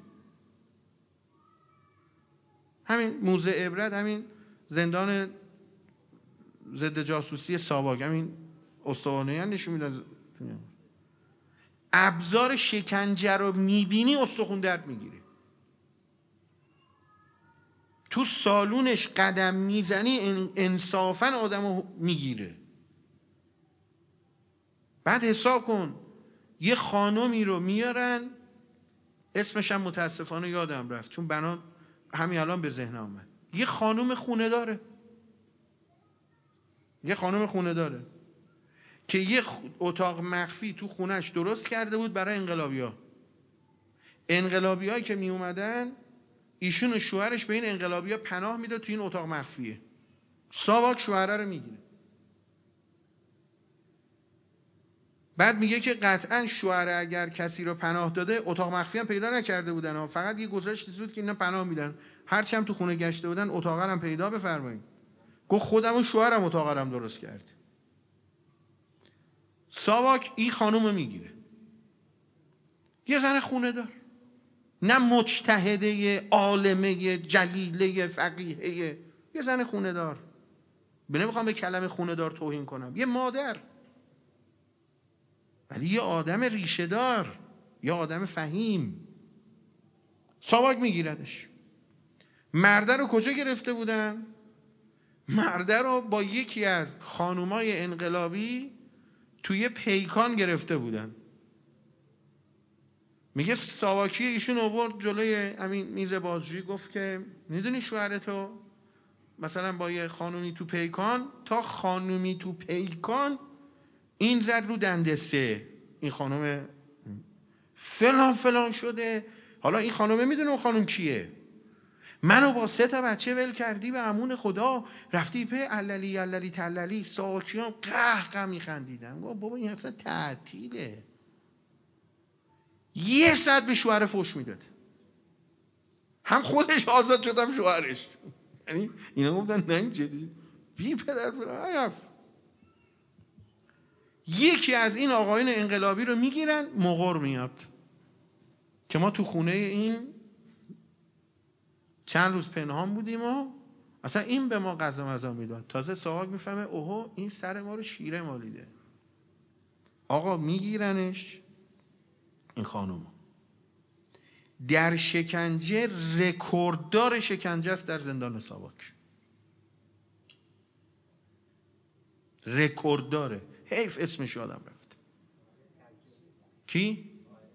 همین موزه عبرت، همین زندان ضد جاسوسی ساواک، همین استوانیان نشون میدن. ابزار شکنجه رو میبینی استخون درد میگیری. تو سالونش قدم میزنی انصافا آدمو میگیره. بعد حساب کن یه خانومی رو میارن، اسمش هم متاسفانه یادم رفت چون بنا همین الان به ذهن آمد. یه خانوم خونه داره، یه خانوم خونه داره که یه اتاق مخفی تو خونش درست کرده بود برای انقلابی‌ها. انقلابی‌هایی که می اومدن ایشون و شوهرش به این انقلابی‌ها پناه میداد تو این اتاق مخفیه. ساواک شوهره رو میگیره. بعد میگه که قطعا شوهر اگر کسی رو پناه داده، اتاق مخفی هم پیدا نکرده بودن، فقط یه گزارش چیزی بود که اینا پناه میدن، هرچی هم تو خونه گشته بودن اتاق هم پیدا بفرمایید. گفت خودم و شوهرم اتاق هم درست کرد. ساواک این خانومو میگیره، یه زن خونه دار، نه مجتهده عالمه جلیله فقیهه، یه زن خونه دار. نمیخوام به کلمه خونه دار توهین کنم، یه مادر، ولی یه آدم ریشه دار، یه آدم فهیم. ساواک میگیردش. مرده رو کجا گرفته بودن؟ مرده رو با یکی از خانومای انقلابی توی پیکان گرفته بودن. میگه ساواکی ایشون آورد جلوی همین میز بازجویی، گفت که میدونی شوهرتو مثلا با یه خانومی تو پیکان، تا خانومی تو پیکان این زد رو دنده سه، این خانم فلان فلان شده. حالا این خانومه میدونه اون خانوم کیه؟ منو با سه تا بچه ول کردی به امون خدا، رفتی په عللی عللی تللی. ساواکیان قه قه میخندیدن. بابا این اصلا تعطیله. یه ساعت به شوهر فوش میداد، هم خودش آزاد شد هم شوهرش. یعنی اینا گفتن نه این جدی بی پدر فلان. یکی از این آقایون انقلابی رو میگیرن، مغر میاد که ما تو خونه این چند روز پنهان بودیم و اصلا این به ما غذا مزا میداد. تازه ساواک میفهمه اوهو این سر ما رو شیره مالیده. آقا میگیرنش این خانومو، در شکنجه، رکورددار شکنجه است در زندان ساواک، رکوردداره. حیف اسمش یادم رفت. کی؟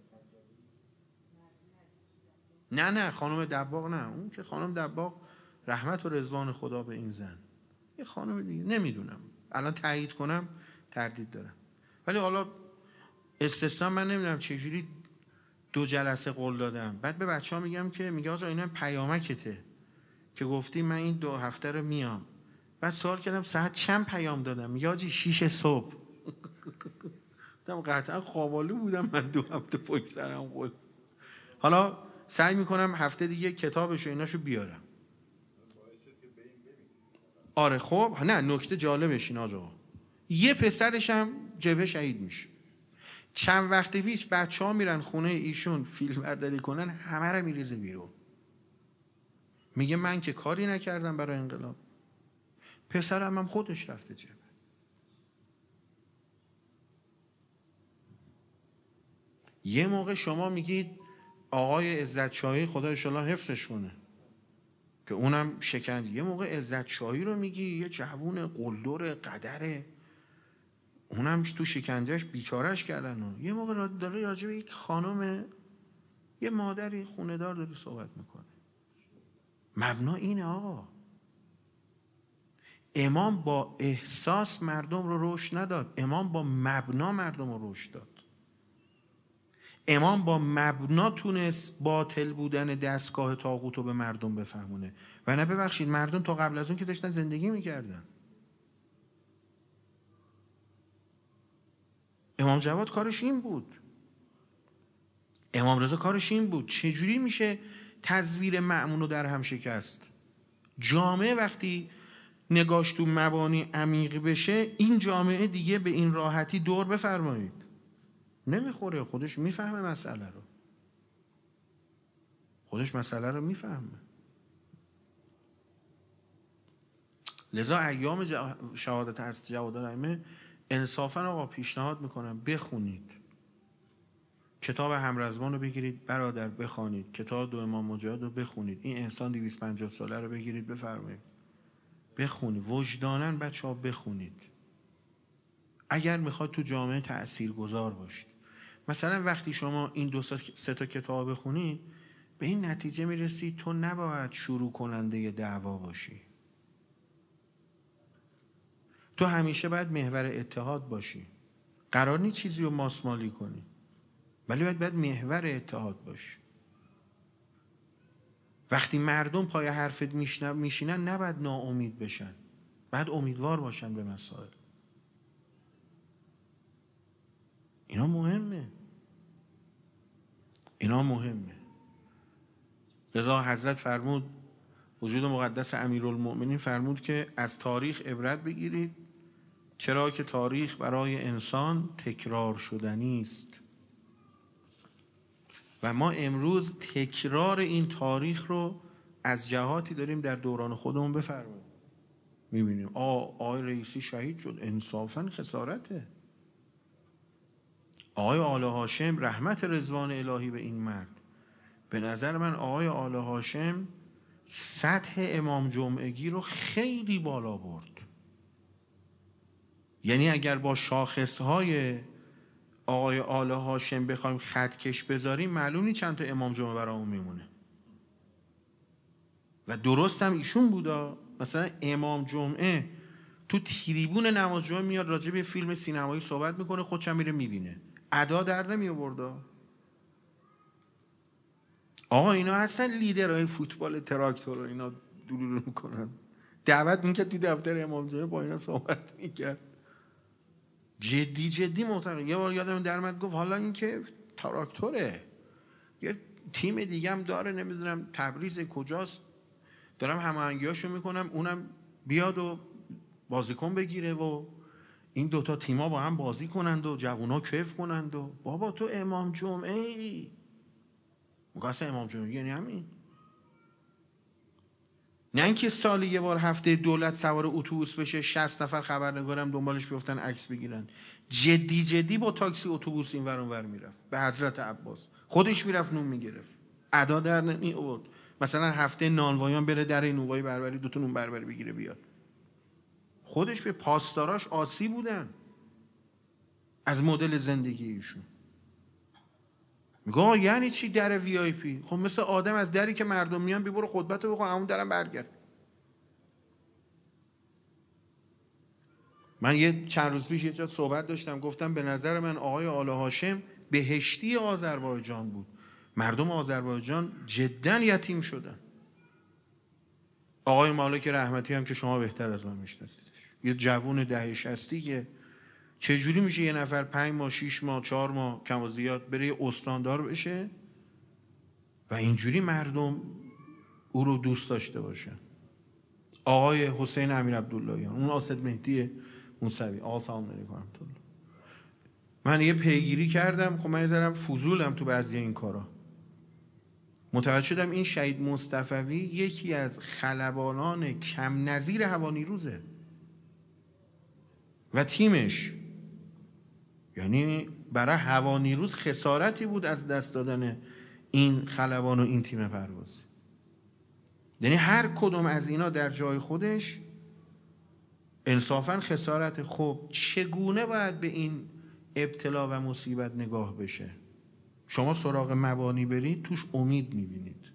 نه نه خانم دباغ نه، اون که خانم دباغ رحمت و رضوان خدا به این زن. یه خانم دیگه نمیدونم الان تایید کنم، تردید دارم. ولی حالا استثنا من نمیدونم چجوری دو جلسه قول دادم. بعد به بچه ها میگم که میگه آقا اینا پیامکته که گفتی من این دو هفته رو میام. بعد سوال کردم ساعت چند پیام دادم؟ میگه آجی شیش صبح. دم قطعا خوابالو بودم من دو هفته پشت سرم قول. حالا سعی میکنم هفته دیگه کتابشو ایناشو بیارم. آره خب نه نکته جالبش این آقا، یه پسرش هم جبهه شهید میشه. چند وقت پیش بچه ها میرن خونه ایشون فیلم برداری کنن، همه رو میریزه بیرون. میگه من که کاری نکردم برای انقلاب، پسرم هم خودش رفته جبهه. یه موقع شما میگید آقای عزت شاهی خدا انشالله حفظش کنه که اونم شکنجه، یه موقع عزت شاهی رو میگی یه جوون قلدر قدره، اونم تو شکنجهش بیچارش کردن. و یه موقع داره راجع به یک خانم، یه مادری خونه دار داره صحبت میکنه. مبنا اینه آقا. امام با احساس مردم رو رشد نداد، امام با مبنا مردم رو رشد داد. امام با مبنا تونست باطل بودن دستگاه طاغوت رو به مردم بفهمونه. و نه ببخشید مردم تا قبل از اون که داشتن زندگی میکردن. امام جواد کارش این بود، امام رضا کارش این بود. چجوری میشه تزویر مأمون رو در هم شکست؟ جامعه وقتی نگاش تو مبانی عمیق بشه، این جامعه دیگه به این راحتی دور بفرمایید نمیخوره. خودش میفهمه مسئله رو، خودش مسئله رو میفهمه. لذا ایام شهادت هست جواد الائمه انصافا آقا پیشنهاد میکنم بخونید. کتاب همرزبان رو بگیرید برادر بخونید، کتاب دو امام مجاهد رو بخونید، این انسان دویست و پنجاه ساله رو بگیرید بفرمایید بخونید، وجداناً بچه ها بخونید اگر میخواد تو جامعه تأثیر گذار باشید. مثلا وقتی شما این دو سه تا کتاب بخونید به این نتیجه میرسید تو نباید شروع کننده دعوا باشی، تو همیشه باید محور اتحاد باشی. قرار نیست چیزی رو ماسمالی کنی، ولی باید باید محور اتحاد باشی. وقتی مردم پای حرفت میشینن نباید ناامید بشن، باید امیدوار باشن به مسائل. اینا مهمه، اینا مهمه. لذا حضرت فرمود، وجود مقدس امیرالمؤمنین فرمود که از تاریخ عبرت بگیرید، چرا که تاریخ برای انسان تکرار شدنی است. و ما امروز تکرار این تاریخ رو از جهاتی داریم در دوران خودمون بفرماییم. میبینیم آ آقای رئیسی شهید شد، انصافاً خسارته. آقای آل هاشم، رحمت رضوان الهی به این مرد. به نظر من آقای آل هاشم سطح امام جمعگی رو خیلی بالا برد. یعنی اگر با شاخصهای آقای آل هاشم بخوایم خط کش بذاریم، معلوم نیست چند تا امام جمعه برامون میمونه. و درست هم ایشون بودا. مثلا امام جمعه تو تریبون نماز جمعه میاد راجع به فیلم سینمایی صحبت میکنه، خودش هم میره میبینه، ادا در نمی آوردا. آقا اینا هستن لیدرهای فوتبال تراکتور، اینا دلول میکنن، دعوت میکرد تو دفتر امام جمعه با اینا صحبت میکرد، جدی جدی محترم. یه بار یادم در اومد گفت حالا این که تراکتوره، یه تیم دیگه هم داره، نمیدونم تبریز کجاست، دارم هماهنگیاشو میکنم، اونم بیاد و بازیکن بگیره و این دوتا تیما با هم بازی کنند و جوونا کیف کنند. و بابا تو امام جمعه ای، مقصد امام جمعه یعنی همین. نه اینکه سالی یه بار هفته دولت سوار اتوبوس بشه، شصت نفر خبرنگارم دنبالش بیفتن عکس بگیرن. جدی جدی با تاکسی اتوبوس این ور اون ور میرفت به حضرت عباس، خودش میرفت نون میگرفت، ادا در نمی آورد. مثلا هفته نانوایان بره در نونوایی بربری دو تا نون بربری بگیره بیاد. خودش به پاسداراش آسی بودن از مدل زندگی ایشون. میگه یعنی چی در وی آی پی؟ خب مثل آدم از دری که مردم میان بی برو خطبتو بخون، همون درم برگرد. من یه چند روز پیش یه جا صحبت داشتم، گفتم به نظر من آقای آل هاشم بهشتی آذربایجان بود. مردم آذربایجان جدا یتیم شدن. آقای مالک رحمتی هم که شما بهتر از من میشناسیدش، یه جوون دهه شصتی که چجوری میشه یه نفر پنج ماه شیش ماه چهار ماه کم و زیاد بره یه استاندار بشه و اینجوری مردم او رو دوست داشته باشن. آقای حسین امیر عبداللهیان، اون اسد مهدی موسوی، آقا سلام علیکم. من یه پیگیری کردم، خب من یه ذرم فضولم تو بعضی این کارا، متوجه شدم این شهید مصطفوی یکی از خلبانان کم نظیر هوانیروزه و تیمش. یعنی برای هوانیروز خسارتی بود از دست دادن این خلبان و این تیم پرواز. یعنی هر کدوم از اینا در جای خودش انصافاً خسارت. خب چگونه باید به این ابتلا و مصیبت نگاه بشه؟ شما سراغ مبانی برید توش امید میبینید.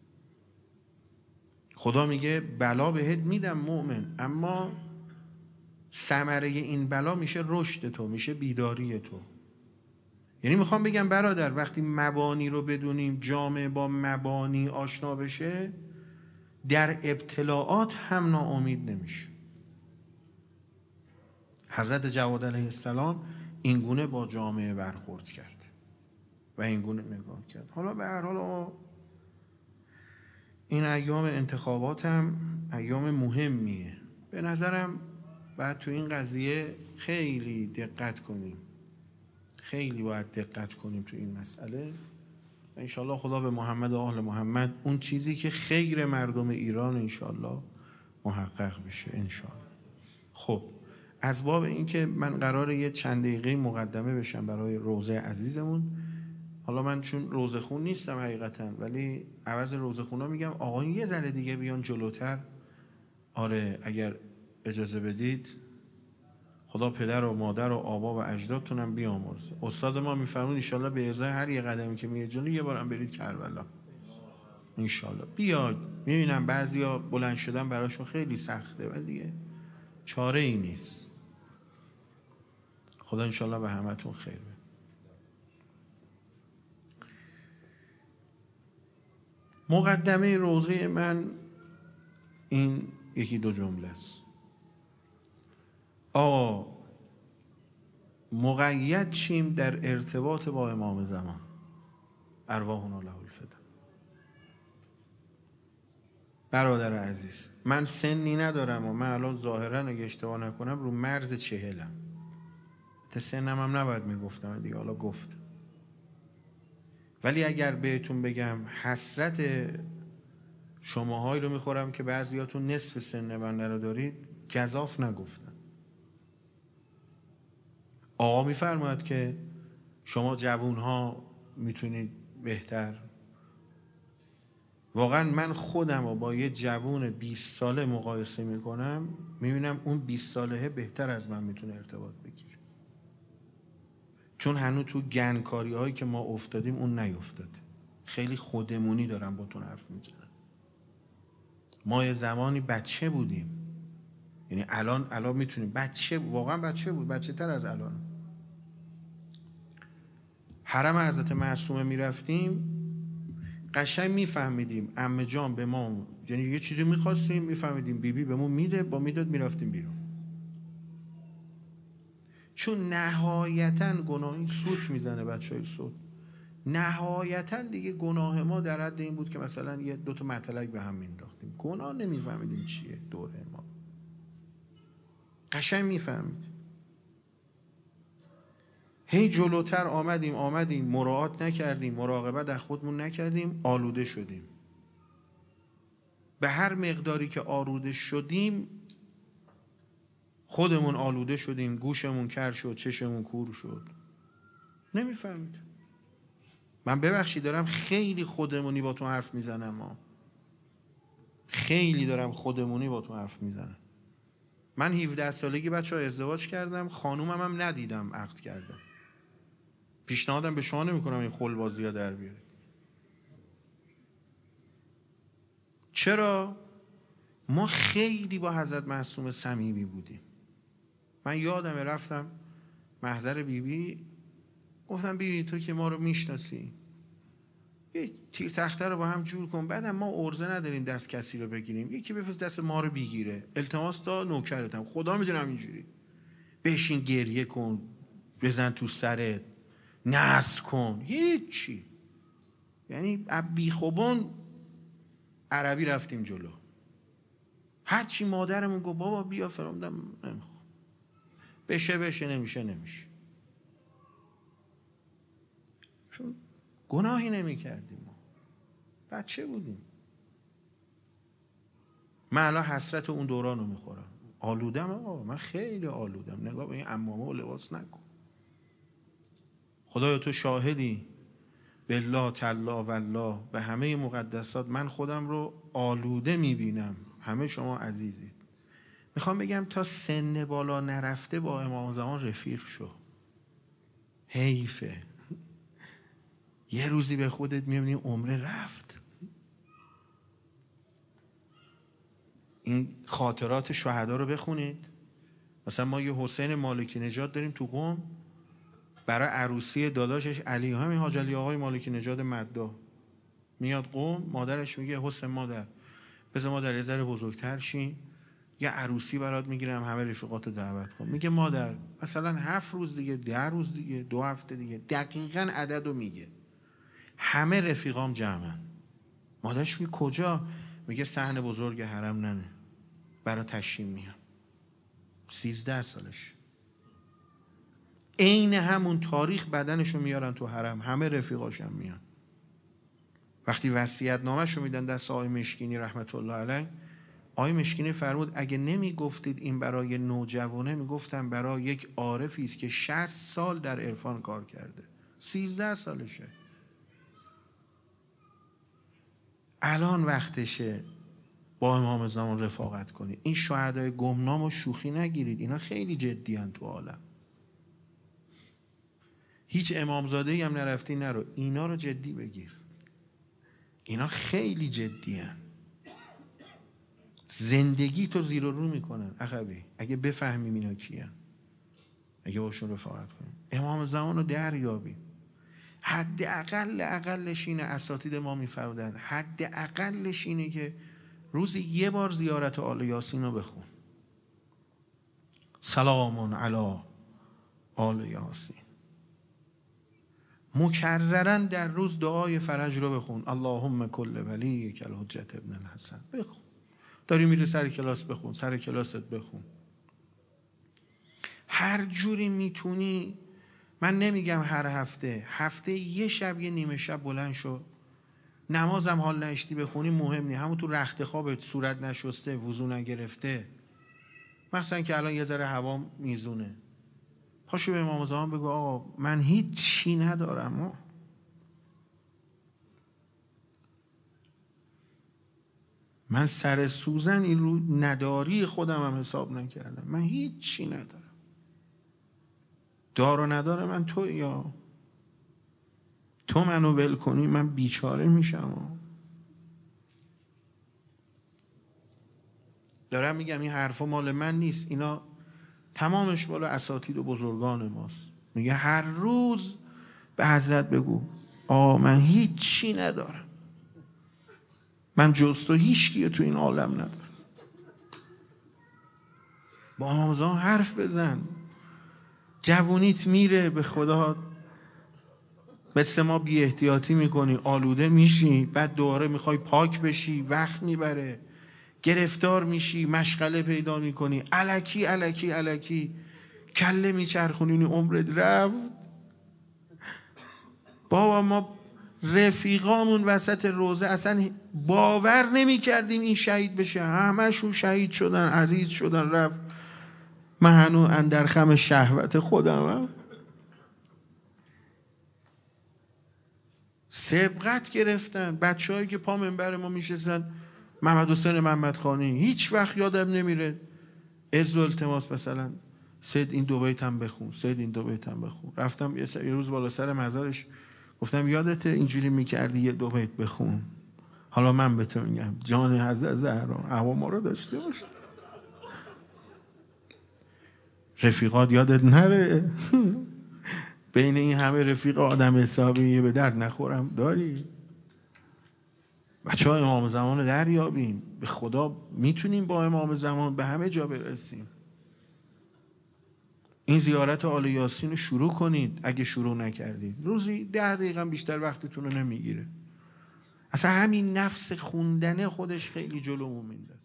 خدا میگه بلا بهت میدم مؤمن، اما ثمره این بلا میشه رشد تو، میشه بیداری تو. یعنی میخوام بگم برادر، وقتی مبانی رو بدونیم، جامعه با مبانی آشنا بشه، در ابتلاعات هم ناامید نمیشه. حضرت جواد علیه السلام این گونه با جامعه برخورد کرد و این گونه نگاه کرد. حالا به هر حال این ایام انتخابات هم ایام مهمیه. به نظرم باید تو این قضیه خیلی دقت کنیم، خیلی باید دقت کنیم تو این مسئله. و انشالله خدا به محمد و آل محمد اون چیزی که خیر مردم ایران انشالله محقق بشه انشالله. خب از باب این که من قراره یه چند دقیقه مقدمه بشم برای روزه عزیزمون. حالا من چون روزه خون نیستم حقیقتا، ولی عوض روزه خونا میگم آقایون یه ذره دیگه بیان جلوتر. آره اگر اجازه بدید، خدا پدر و مادر و آبا و اجدادتونم بیامرزه. استاد ما میفرمون انشالله به ازای هر یه قدمی که میه جلو یه بارم برید کربلا انشالله. بیاد. میبینم بعضیا بلند شدن براشون خیلی سخته، ولی دیگه چاره ای نیست. خدا انشالله به همتون خیر بده. مقدمه روزه من این یکی دو جمله است. آقا مقید شیم در ارتباط با امام زمان ارواحنا له الفدا. برادر عزیز، من سنی ندارم و من الان ظاهرا اگه اشتباه نکنم رو مرز چهلم، تا سنم هم نباید میگفتم دیگه، حالا گفت. ولی اگر بهتون بگم حسرت شماهایی رو میخورم که بعضیاتون نصف سن من رو دارید، گزاف نگفتم. آقا میفرماید که شما جوونها میتونید بهتر. واقعا من خودم رو با یه جوون بیست ساله مقایسه میکنم، میبینم اون بیست ساله بهتر از من میتونه ارتباط بگیره، چون هنوز تو گنکاری هایی که ما افتادیم اون نیفتاده. خیلی خودمونی دارم با تون حرف میزنم. ما یه زمانی بچه بودیم، یعنی الان الان میتونیم بچه، واقعا بچه بود، بچه تر از الان. حرم حضرت معصومه میرفتیم، قشنگ میفهمیدیم عمه جان به ما، یعنی یه چیزی میخواستیم میفهمیدیم بی بی به ما میده، با میداد میرفتیم بیرون. چون نهایتاً گناه، این سوت میزنه بچه های سوت، نهایتاً دیگه گناه ما در حد این بود که مثلا یه دوتا مطلق به هم مینداختیم. گناه نمیفهمیدیم چیه دوره ما، قشنگ میفهمید. هی جلوتر آمدیم آمدیم مراعات نکردیم، مراقبت از خودمون نکردیم، آلوده شدیم. به هر مقداری که آلوده شدیم، خودمون آلوده شدیم، گوشمون کر شد، چشمون کور شد، نمیفهمید. من ببخشید دارم خیلی خودمونی با تو حرف میزنم، ما خیلی دارم خودمونی با تو حرف میزنم. من هفده سالگی بچه ها ازدواج کردم، خانومم هم ندیدم عقد کردم. پیشنهادم به شما نمی کنم این خلبازی ها در بیارید. چرا؟ ما خیلی با حضرت معصومه صمیمی بودیم. من یادم رفتم محضر بیبی بی، گفتم بیبی بی تو که ما رو میشناسی، یه تیر تخته رو با هم جور کن، بعدم ما ارزه نداریم دست کسی رو بگیریم، یکی بفرست دست ما رو بگیره، التماس تا نوکرتم، خدا میدونم اینجوری. بشین گریه کن، بزن تو سرت، ناز کن، هیچی. یعنی ابی خوبون عربی رفتیم جلو. هرچی مادرمون گفت بابا بیا فرامدم نمیخوام، بشه بشه، نمیشه نمیشه، چون گناهی نمی کردیم، ما بچه بودیم. من الان حسرت اون دوران رو میخورم. آلودم آقا، من خیلی آلودم. نگاه به این عمامه و لباس نکن. خدایا تو شاهدی، بالله تالله والله، به همه مقدسات من خودم رو آلوده میبینم. همه شما عزیزید. میخوام بگم تا سن بالا نرفته با امام زمان رفیق شو. حیفه یه روزی به خودت میبینی عمره رفت. این خاطرات شهدا رو بخونید. مثلا ما یه حسین مالکی نژاد داریم تو قم، برای عروسی داداشش علی، همین حاج علی آقای مالکی نژاد مدا، میاد قم، مادرش میگه حسین مادر بذار مادر یه ذره بزرگتر شین، یه عروسی برات میگیرم، همه رفیقاتو دعوت کن. میگه مادر مثلا هفت روز دیگه، ده روز دیگه، دو هفته دیگه، دقیقاً عددو میگه، همه رفیقام جمعن. مادرش میگه کجا؟ میگه صحن بزرگ حرم ننه، برای تشییع میام. سیزده سالش. عین همون تاریخ بدنشو میارن تو حرم، همه رفیقاشم میان. وقتی وصیت نامه‌شو میدن دست آقای مشکینی رحمت الله علیه، آقای مشکینی فرمود اگه نمیگفتید این برای نوجوانه، میگفتم برای یک عارفی است که شصت سال در عرفان کار کرده. سیزده سالشه. الان وقتشه با امام زمان رفاقت کنید. این شهدای گمنام و شوخی نگیرید، اینا خیلی جدی ان تو عالم. هیچ امامزاده‌ای هم نرفتی نرو، اینا رو جدی بگیر، اینا خیلی جدی ان. زندگی تو زیر و رو میکنن عقبی اگه بفهمیم اینا کیان، اگه باشون رفاقت کنیم. امام زمان رو دریابیم. حد اقل اقلش اینه، اساتید ما میفرمودن حد اقلش اینه که روزی یه بار زیارت آل یاسین رو بخون. سلام علی آل یاسین. مکررن در روز دعای فرج رو بخون. اللهم کل ولیک الحجة ابن الحسن. بخون. داری میری سر کلاس بخون، سر کلاست بخون. هر جوری میتونی. من نمیگم هر هفته، هفته یه شب یه نیمه شب بلند شو. نمازم حال نشتی بخونی مهم نی، همون تو رخت خوابت صورت نشسته، وضو نگرفته، مثلا که الان یه ذره هوا میزونه، پاشو به امام زمان بگو آقا من هیچ چی ندارم، من سر سوزن این رو نداری خودم هم حساب نکردم، من هیچ چی ندارم، دار و نداره من تو، یا تو منو ول کنی من بیچاره میشم. دارم میگم این حرفا مال من نیست، اینا تمامش مال اساتید و بزرگان ماست. میگه هر روز به حضرت بگو آه من هیچ چی ندارم، من جز تو هیچ کیه تو این عالم ندارم. با امام زمان حرف بزن. جوونیت میره به خدا، مثل ما بی احتیاطی میکنی، آلوده میشی، بعد دوباره میخوای پاک بشی، وقت میبره، گرفتار میشی، مشغله پیدا میکنی، الکی الکی الکی کله میچرخونی، عمرت رفت. بابا ما رفیقامون وسط روزه اصلا باور نمیکردیم این شهید بشه، همشون شهید شدن، عزیز شدن، رفت. من هنوز اندر خم شهوت خودمم. سبقت گرفتن بچه هایی که پا منبر ما میشستن، محمد حسین محمدخانی، هیچ وقت یادم نمیره عز و التماس مثلا سید این دو بیت هم بخون، سید این دو بیت هم بخون. رفتم یه روز بالا سر مزارش گفتم یادته اینجوری میکردی یه دو بیت بخون، حالا من به تو میگم جان حضرت زهرا هوا ما رو داشته باش، رفیقات یادت نره. بین این همه رفیق آدم حسابی به درد نخورم داری. بچه ها امام زمان رو دریابیم، به خدا میتونیم با امام زمان به همه جا برسیم. این زیارت آل یاسین رو شروع کنید اگه شروع نکردید. روزی ده دقیقه بیشتر وقتتون رو نمیگیره. اصلا همین نفس خوندن خودش خیلی جلومون میندازه.